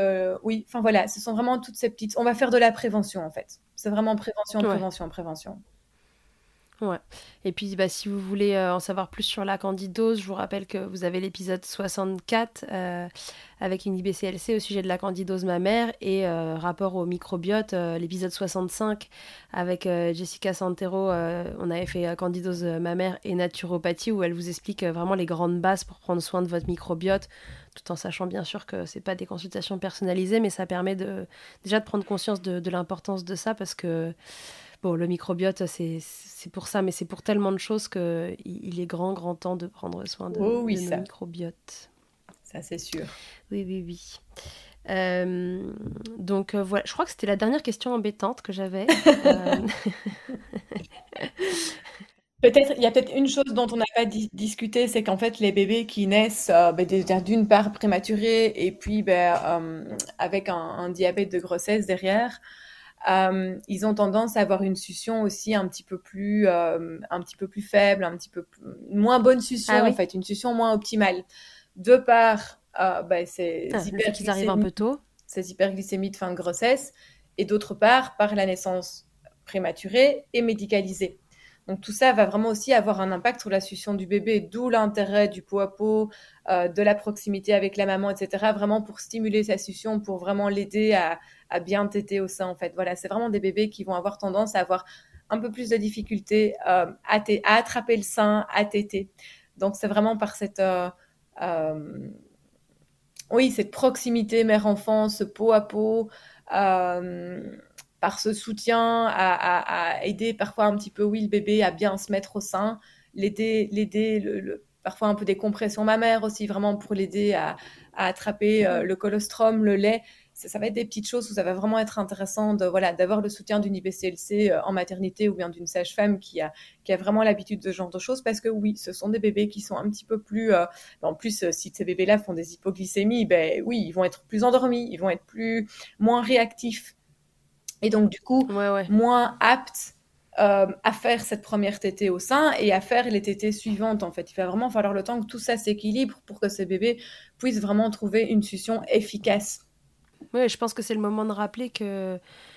ce sont vraiment toutes ces petites... On va faire de la prévention, en fait. C'est vraiment prévention. Ouais. Et puis, si vous voulez en savoir plus sur la candidose, je vous rappelle que vous avez l'épisode 64 avec une IBCLC au sujet de la candidose mammaire, et rapport au microbiote, l'épisode 65 avec Jessica Santero, on avait fait candidose mammaire et naturopathie, où elle vous explique vraiment les grandes bases pour prendre soin de votre microbiote, tout en sachant bien sûr que c'est pas des consultations personnalisées, mais ça permet déjà de prendre conscience de l'importance de ça, parce que bon, le microbiote, c'est pour ça, mais c'est pour tellement de choses qu'il est grand temps de prendre soin de nos microbiotes. Ça, c'est sûr. Oui. Donc, voilà, je crois que c'était la dernière question embêtante que j'avais. Il y a peut-être une chose dont on n'a pas discuté, c'est qu'en fait, les bébés qui naissent déjà d'une part prématurés, et puis avec un diabète de grossesse derrière, ils ont tendance à avoir une succion aussi un petit peu plus faible, moins bonne succion, en fait, une succion moins optimale. De part, c'est hyperglycémie, qu'ils arrivent un peu tôt. Ces hyperglycémies de fin de grossesse, et d'autre part, par la naissance prématurée et médicalisée. Donc tout ça va vraiment aussi avoir un impact sur la succion du bébé, d'où l'intérêt du pot à pot, de la proximité avec la maman, etc., vraiment pour stimuler sa succion, pour vraiment l'aider à bien téter au sein, en fait. Voilà, c'est vraiment des bébés qui vont avoir tendance à avoir un peu plus de difficultés à attraper le sein, à téter. Donc c'est vraiment par cette proximité mère-enfant, ce pot à pot, par ce soutien à aider parfois un petit peu, le bébé à bien se mettre au sein, l'aider parfois un peu des compressions mammaires aussi, vraiment pour l'aider à attraper le colostrum, le lait. Ça va être des petites choses où ça va vraiment être intéressant d'avoir le soutien d'une IBCLC en maternité, ou bien d'une sage-femme qui a vraiment l'habitude de ce genre de choses, parce que oui, ce sont des bébés qui sont un petit peu plus... en plus, si ces bébés-là font des hypoglycémies, ils vont être plus endormis, ils vont être moins réactifs, et donc du coup moins aptes à faire cette première tétée au sein et à faire les tétées suivantes. En fait, il va vraiment falloir le temps que tout ça s'équilibre pour que ces bébés puissent vraiment trouver une succion efficace. Oui, je pense que c'est le moment de rappeler que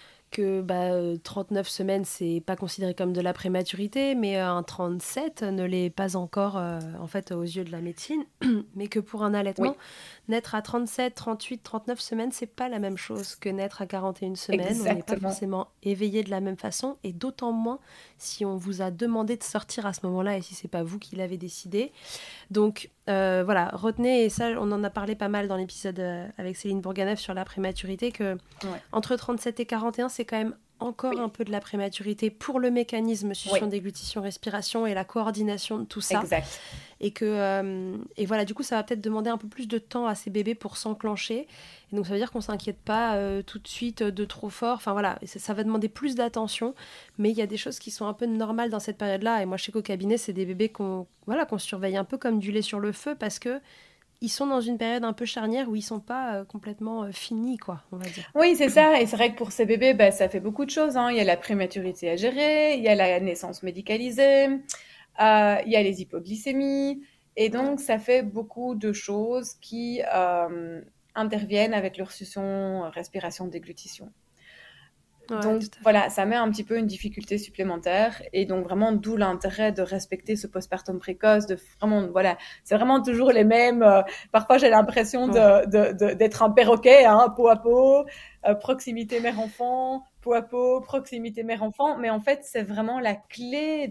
39 semaines, c'est pas considéré comme de la prématurité, mais un 37 ne l'est pas encore en fait aux yeux de la médecine, mais que pour un allaitement, naître à 37, 38, 39 semaines, c'est pas la même chose que naître à 41 semaines. Exactement. On n'est pas forcément éveillé de la même façon, et d'autant moins si on vous a demandé de sortir à ce moment-là et si c'est pas vous qui l'avez décidé. Donc retenez, et ça on en a parlé pas mal dans l'épisode avec Céline Bourganeff sur la prématurité, que entre 37 et 41, c'est quand même encore un peu de la prématurité pour le mécanisme succion, déglutition, respiration et la coordination de tout ça. Exact. Et du coup ça va peut-être demander un peu plus de temps à ces bébés pour s'enclencher, et donc ça veut dire qu'on s'inquiète pas tout de suite de trop fort, ça va demander plus d'attention, mais il y a des choses qui sont un peu normales dans cette période-là, et moi je sais qu'au cabinet c'est des bébés qu'on surveille un peu comme du lait sur le feu, parce que ils sont dans une période un peu charnière où ils sont pas complètement finis, quoi, on va dire. Oui, c'est ça. Et c'est vrai que pour ces bébés, bah, ça fait beaucoup de choses, hein. Il y a la prématurité à gérer, il y a la naissance médicalisée, il y a les hypoglycémies. Et donc, ça fait beaucoup de choses qui interviennent avec leur succion, respiration, déglutition. Ouais, Donc tout à fait. voilà, ça met un petit peu une difficulté supplémentaire et donc vraiment d'où l'intérêt de respecter ce postpartum précoce, de vraiment voilà, c'est vraiment toujours les mêmes. Parfois j'ai l'impression d'être un perroquet, hein, peau à peau, proximité mère-enfant, peau à peau, proximité mère-enfant, mais en fait c'est vraiment la clé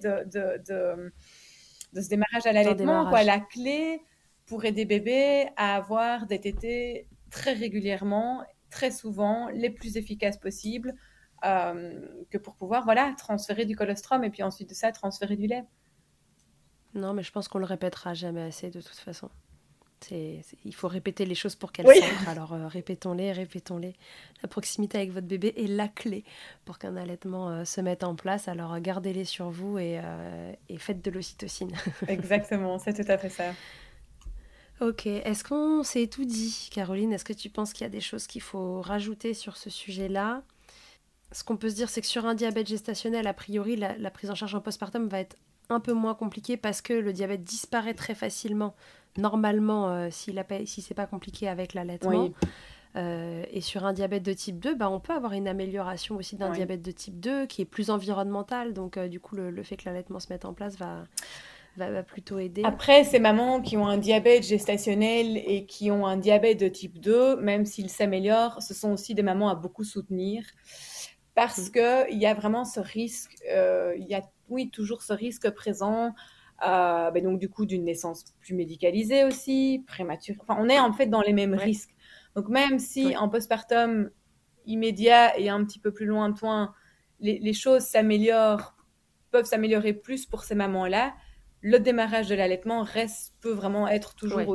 de ce démarrage à l'allaitement, quoi, la clé pour aider bébé à avoir des tétés très régulièrement, très souvent, les plus efficaces possibles. Que pour pouvoir transférer du colostrum et puis ensuite de ça transférer du lait. Non, mais je pense qu'on le répétera jamais assez de toute façon. Il faut répéter les choses pour qu'elles s'ancrent. Alors répétons-les. La proximité avec votre bébé est la clé pour qu'un allaitement se mette en place. Alors gardez-les sur vous et faites de l'ocytocine. Exactement, c'est tout à fait ça. Ok, est-ce qu'on s'est tout dit, Caroline? Est-ce que tu penses qu'il y a des choses qu'il faut rajouter sur ce sujet-là? Ce qu'on peut se dire, c'est que sur un diabète gestationnel, a priori, la prise en charge en postpartum va être un peu moins compliquée parce que le diabète disparaît très facilement, normalement, si c'est pas compliqué avec l'allaitement. Oui. Et sur un diabète de type 2, on peut avoir une amélioration aussi d'un diabète de type 2 qui est plus environnemental. Donc, du coup, le fait que l'allaitement se mette en place va plutôt aider. Après, ces mamans qui ont un diabète gestationnel et qui ont un diabète de type 2, même s'il s'améliore, ce sont aussi des mamans à beaucoup soutenir. Parce qu'il y a vraiment ce risque, il y a toujours ce risque présent, donc du coup d'une naissance plus médicalisée aussi, prématurée. Enfin, on est en fait dans les mêmes risques. Donc même si en postpartum immédiat et un petit peu plus lointain, les choses peuvent s'améliorer plus pour ces mamans-là, le démarrage de l'allaitement peut vraiment être toujours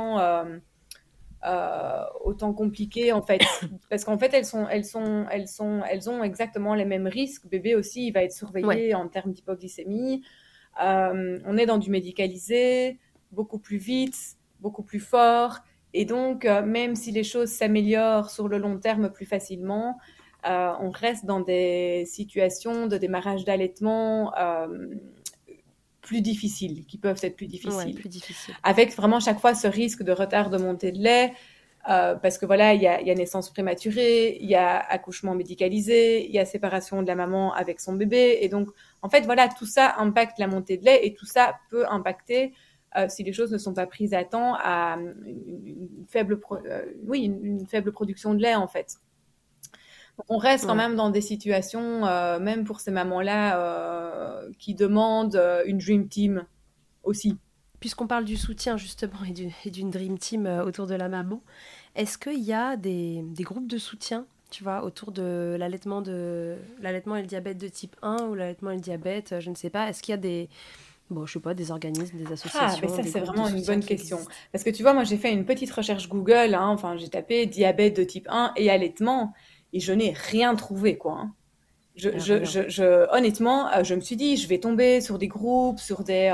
autant compliqué en fait, parce qu'en fait elles ont exactement les mêmes risques. Bébé aussi, il va être surveillé en termes d'hypoglycémie. On est dans du médicalisé, beaucoup plus vite, beaucoup plus fort, et donc même si les choses s'améliorent sur le long terme plus facilement, on reste dans des situations de démarrage d'allaitement plus difficiles, qui peuvent être plus difficiles. Avec vraiment chaque fois ce risque de retard de montée de lait, parce que voilà, il y a naissance prématurée, il y a accouchement médicalisé, il y a séparation de la maman avec son bébé, et donc en fait voilà, tout ça impacte la montée de lait et tout ça peut impacter, si les choses ne sont pas prises à temps, à une faible production de lait en fait. On reste quand même dans des situations, même pour ces mamans-là, qui demandent une Dream Team aussi. Puisqu'on parle du soutien justement et d'une Dream Team autour de la maman, est-ce qu'il y a des groupes de soutien, tu vois, autour de l'allaitement et le diabète de type 1 ou l'allaitement et le diabète, je ne sais pas, est-ce qu'il y a des organismes, des associations? Mais ça, c'est vraiment une bonne question. Parce que tu vois, moi, j'ai fait une petite recherche Google, hein, enfin, j'ai tapé diabète de type 1 et allaitement, et je n'ai rien trouvé, quoi. Hein. Honnêtement, je me suis dit, je vais tomber sur des groupes, sur des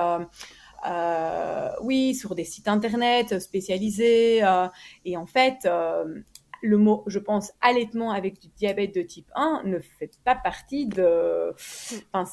sites internet spécialisés, et en fait, le mot, je pense, allaitement avec du diabète de type 1 ne fait pas partie de... Enfin,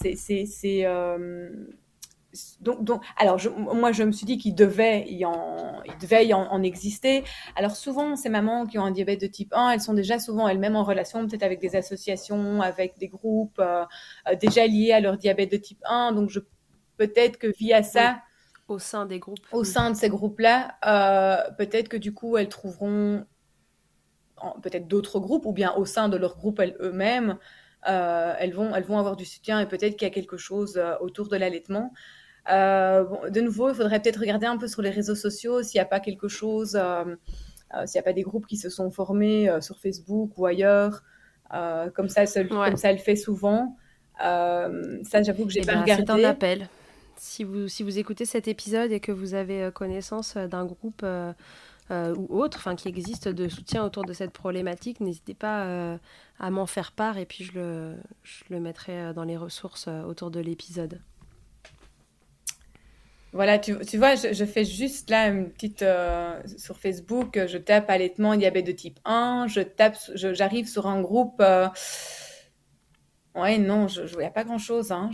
donc, alors, moi, je me suis dit qu'il devait y en exister. Alors, souvent, ces mamans qui ont un diabète de type 1, elles sont déjà souvent elles-mêmes en relation, peut-être avec des associations, avec des groupes déjà liés à leur diabète de type 1. Donc, peut-être que via ça, au sein des groupes, au sein de ces groupes-là, peut-être que du coup, elles trouveront peut-être d'autres groupes, ou bien au sein de leur groupe eux-mêmes, elles vont avoir du soutien, et peut-être qu'il y a quelque chose autour de l'allaitement. De nouveau, il faudrait peut-être regarder un peu sur les réseaux sociaux s'il n'y a pas quelque chose, s'il n'y a pas des groupes qui se sont formés sur Facebook ou ailleurs, comme ça elle fait souvent. Ça, j'avoue que j'ai pas regardé. C'est un appel. Si vous écoutez cet épisode et que vous avez connaissance d'un groupe ou autre, qui existe de soutien autour de cette problématique, n'hésitez pas à m'en faire part, et puis je le mettrai dans les ressources autour de l'épisode. Voilà, tu vois, je fais juste là une petite sur Facebook, je tape allaitement diabète de type 1, j'arrive sur un groupe. Ouais, non, je il y a pas grand-chose, hein.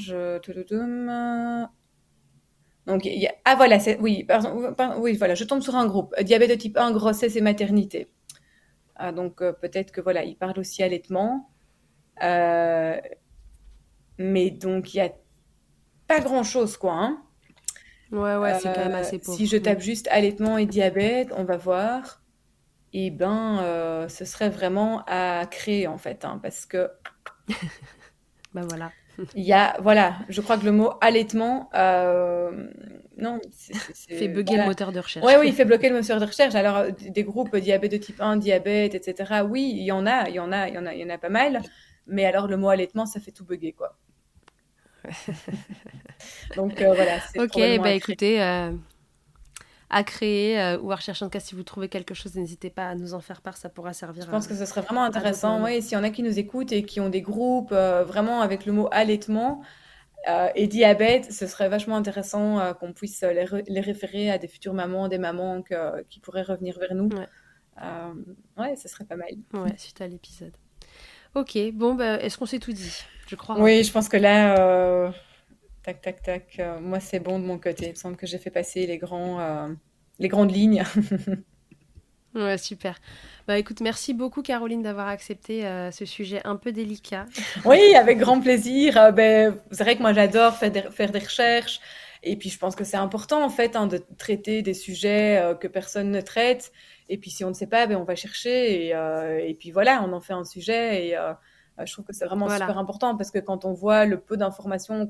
Donc ah voilà, oui, oui, voilà, je tombe sur un groupe diabète de type 1, grossesse et maternité. Ah, donc peut-être que voilà, ils parlent aussi allaitement. Euh, mais donc il y a pas grand-chose quoi, hein. Ouais, c'est quand même assez Si pauvre. je tape juste allaitement et diabète, on va voir. Et ben, ce serait vraiment à créer en fait, hein, parce que Bah voilà. il y a, voilà, je crois que le mot allaitement, non, Fait bugger le voilà. moteur de recherche. Ouais, oui, il fait bloquer le moteur de recherche. Alors, des groupes diabète de type 1, diabète, etc. Oui, il y en a pas mal. Mais alors, le mot allaitement, ça fait tout bugger, quoi. Donc, voilà, c'est Ok, probablement bah à créer. écoutez, à créer ou à rechercher. En tout cas, si vous trouvez quelque chose, n'hésitez pas à nous en faire part, ça pourra servir Je pense que ce serait vraiment à d'autres intéressant. mamans. Ouais, s'il y en a qui nous écoutent et qui ont des groupes vraiment avec le mot allaitement, et diabète, ce serait vachement intéressant qu'on puisse les référer à des futures mamans, des mamans qui pourraient revenir vers nous. Ouais, Euh, ouais, ce serait pas mal. ouais, suite à l'épisode. Ok, bon, bah, est-ce qu'on s'est tout dit? Je crois, hein. Oui, je pense que là, tac, tac, tac, moi c'est bon de mon côté. Il me semble que j'ai fait passer les grandes lignes. Ouais, super. Bah écoute, merci beaucoup Caroline d'avoir accepté ce sujet un peu délicat. Oui, avec grand plaisir. C'est vrai que moi j'adore faire des recherches. Et puis je pense que c'est important en fait hein, de traiter des sujets que personne ne traite. Et puis si on ne sait pas, on va chercher. Et puis voilà, on en fait un sujet. Et je trouve que c'est vraiment Voilà. super important parce que quand on voit le peu d'informations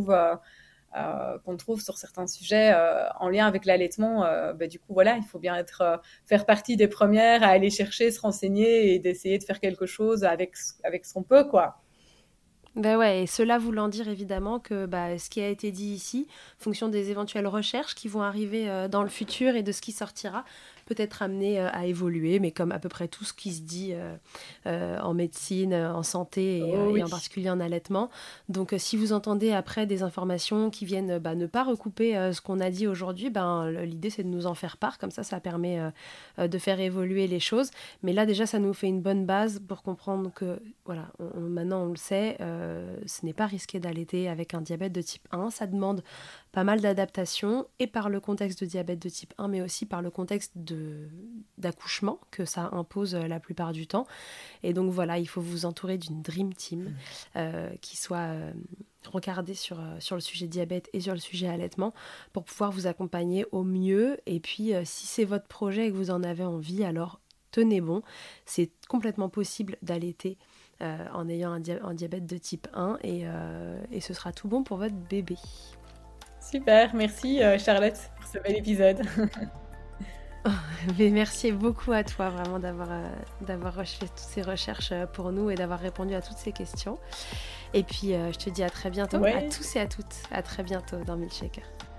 qu'on trouve sur certains sujets en lien avec l'allaitement, du coup voilà, il faut bien faire partie des premières à aller chercher, se renseigner et d'essayer de faire quelque chose avec ce qu'on peut quoi. Ben ouais, et cela voulant dire évidemment que bah, ce qui a été dit ici, en fonction des éventuelles recherches qui vont arriver dans le futur et de ce qui sortira, peut être amené à évoluer, mais comme à peu près tout ce qui se dit en médecine, en santé Oh et oui. en particulier en allaitement. Donc si vous entendez après des informations qui viennent ne pas recouper ce qu'on a dit aujourd'hui, l'idée c'est de nous en faire part, comme ça permet de faire évoluer les choses. Mais là déjà ça nous fait une bonne base pour comprendre que voilà, maintenant on le sait, ce n'est pas risqué d'allaiter avec un diabète de type 1, ça demande pas mal d'adaptation et par le contexte de diabète de type 1 mais aussi par le contexte d'accouchement que ça impose la plupart du temps. Et donc voilà, il faut vous entourer d'une dream team qui soit regardée sur le sujet diabète et sur le sujet allaitement pour pouvoir vous accompagner au mieux. Et puis si c'est votre projet et que vous en avez envie, alors tenez bon, c'est complètement possible d'allaiter en ayant un diabète de type 1 et ce sera tout bon pour votre bébé. Super, merci Charlotte pour ce bel épisode. Mais merci beaucoup à toi vraiment d'avoir fait toutes ces recherches pour nous et d'avoir répondu à toutes ces questions. Et puis je te dis à très bientôt, Ouais. à tous et à toutes. À très bientôt dans Milkshaker.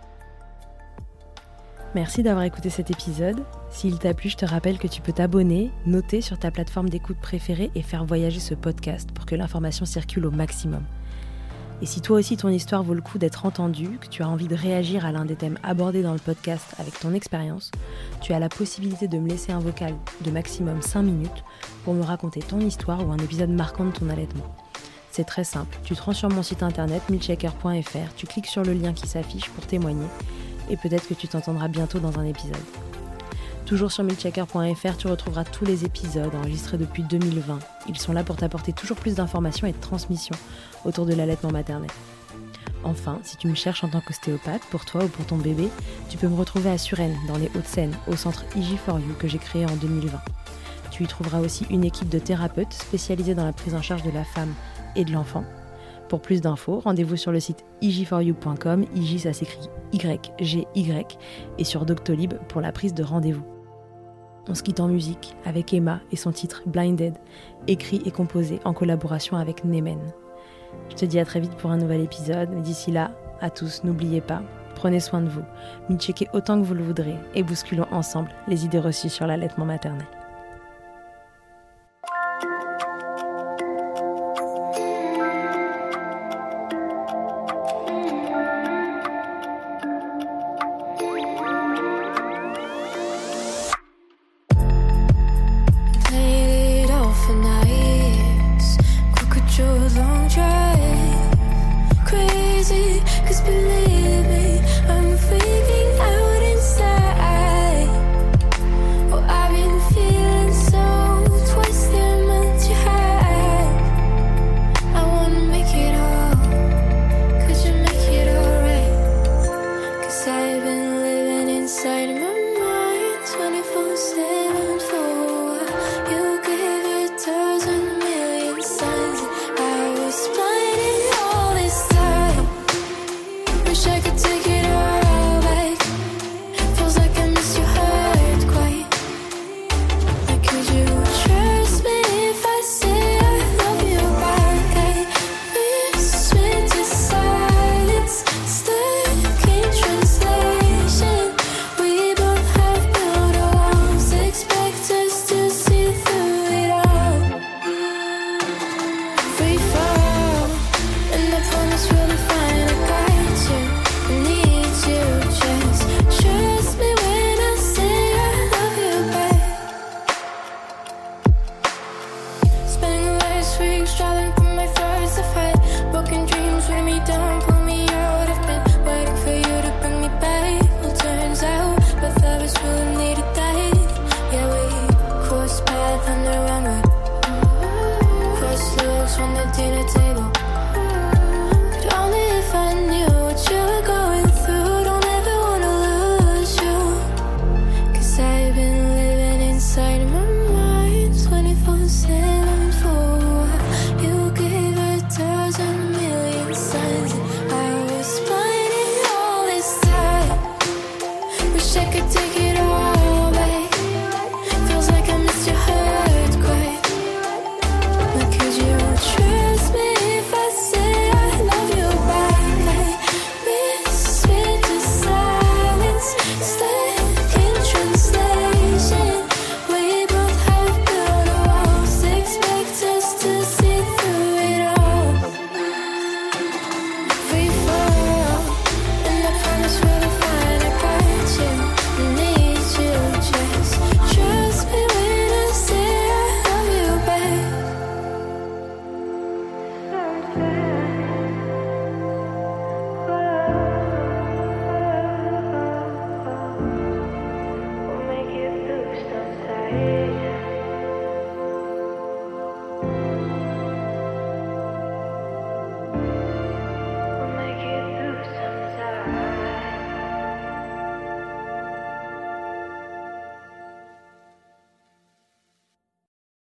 Merci d'avoir écouté cet épisode. S'il t'a plu, je te rappelle que tu peux t'abonner, noter sur ta plateforme d'écoute préférée et faire voyager ce podcast pour que l'information circule au maximum. Et si toi aussi ton histoire vaut le coup d'être entendue, que tu as envie de réagir à l'un des thèmes abordés dans le podcast avec ton expérience, tu as la possibilité de me laisser un vocal de maximum 5 minutes pour me raconter ton histoire ou un épisode marquant de ton allaitement. C'est très simple, tu te rends sur mon site internet milkshaker.fr, tu cliques sur le lien qui s'affiche pour témoigner et peut-être que tu t'entendras bientôt dans un épisode. Toujours sur milkshaker.fr, tu retrouveras tous les épisodes enregistrés depuis 2020. Ils sont là pour t'apporter toujours plus d'informations et de transmissions autour de l'allaitement maternel. Enfin, si tu me cherches en tant qu'ostéopathe, pour toi ou pour ton bébé, tu peux me retrouver à Suresnes, dans les Hauts-de-Seine, au centre IG4U que j'ai créé en 2020. Tu y trouveras aussi une équipe de thérapeutes spécialisés dans la prise en charge de la femme et de l'enfant. Pour plus d'infos, rendez-vous sur le site ig4u.com, IG ça s'écrit YGY, et sur Doctolib pour la prise de rendez-vous. On se quitte en musique avec Emma et son titre Blinded, écrit et composé en collaboration avec Nemen. Je te dis à très vite pour un nouvel épisode, mais d'ici là, à tous, n'oubliez pas, prenez soin de vous, milkshaker autant que vous le voudrez et bousculons ensemble les idées reçues sur l'allaitement maternel.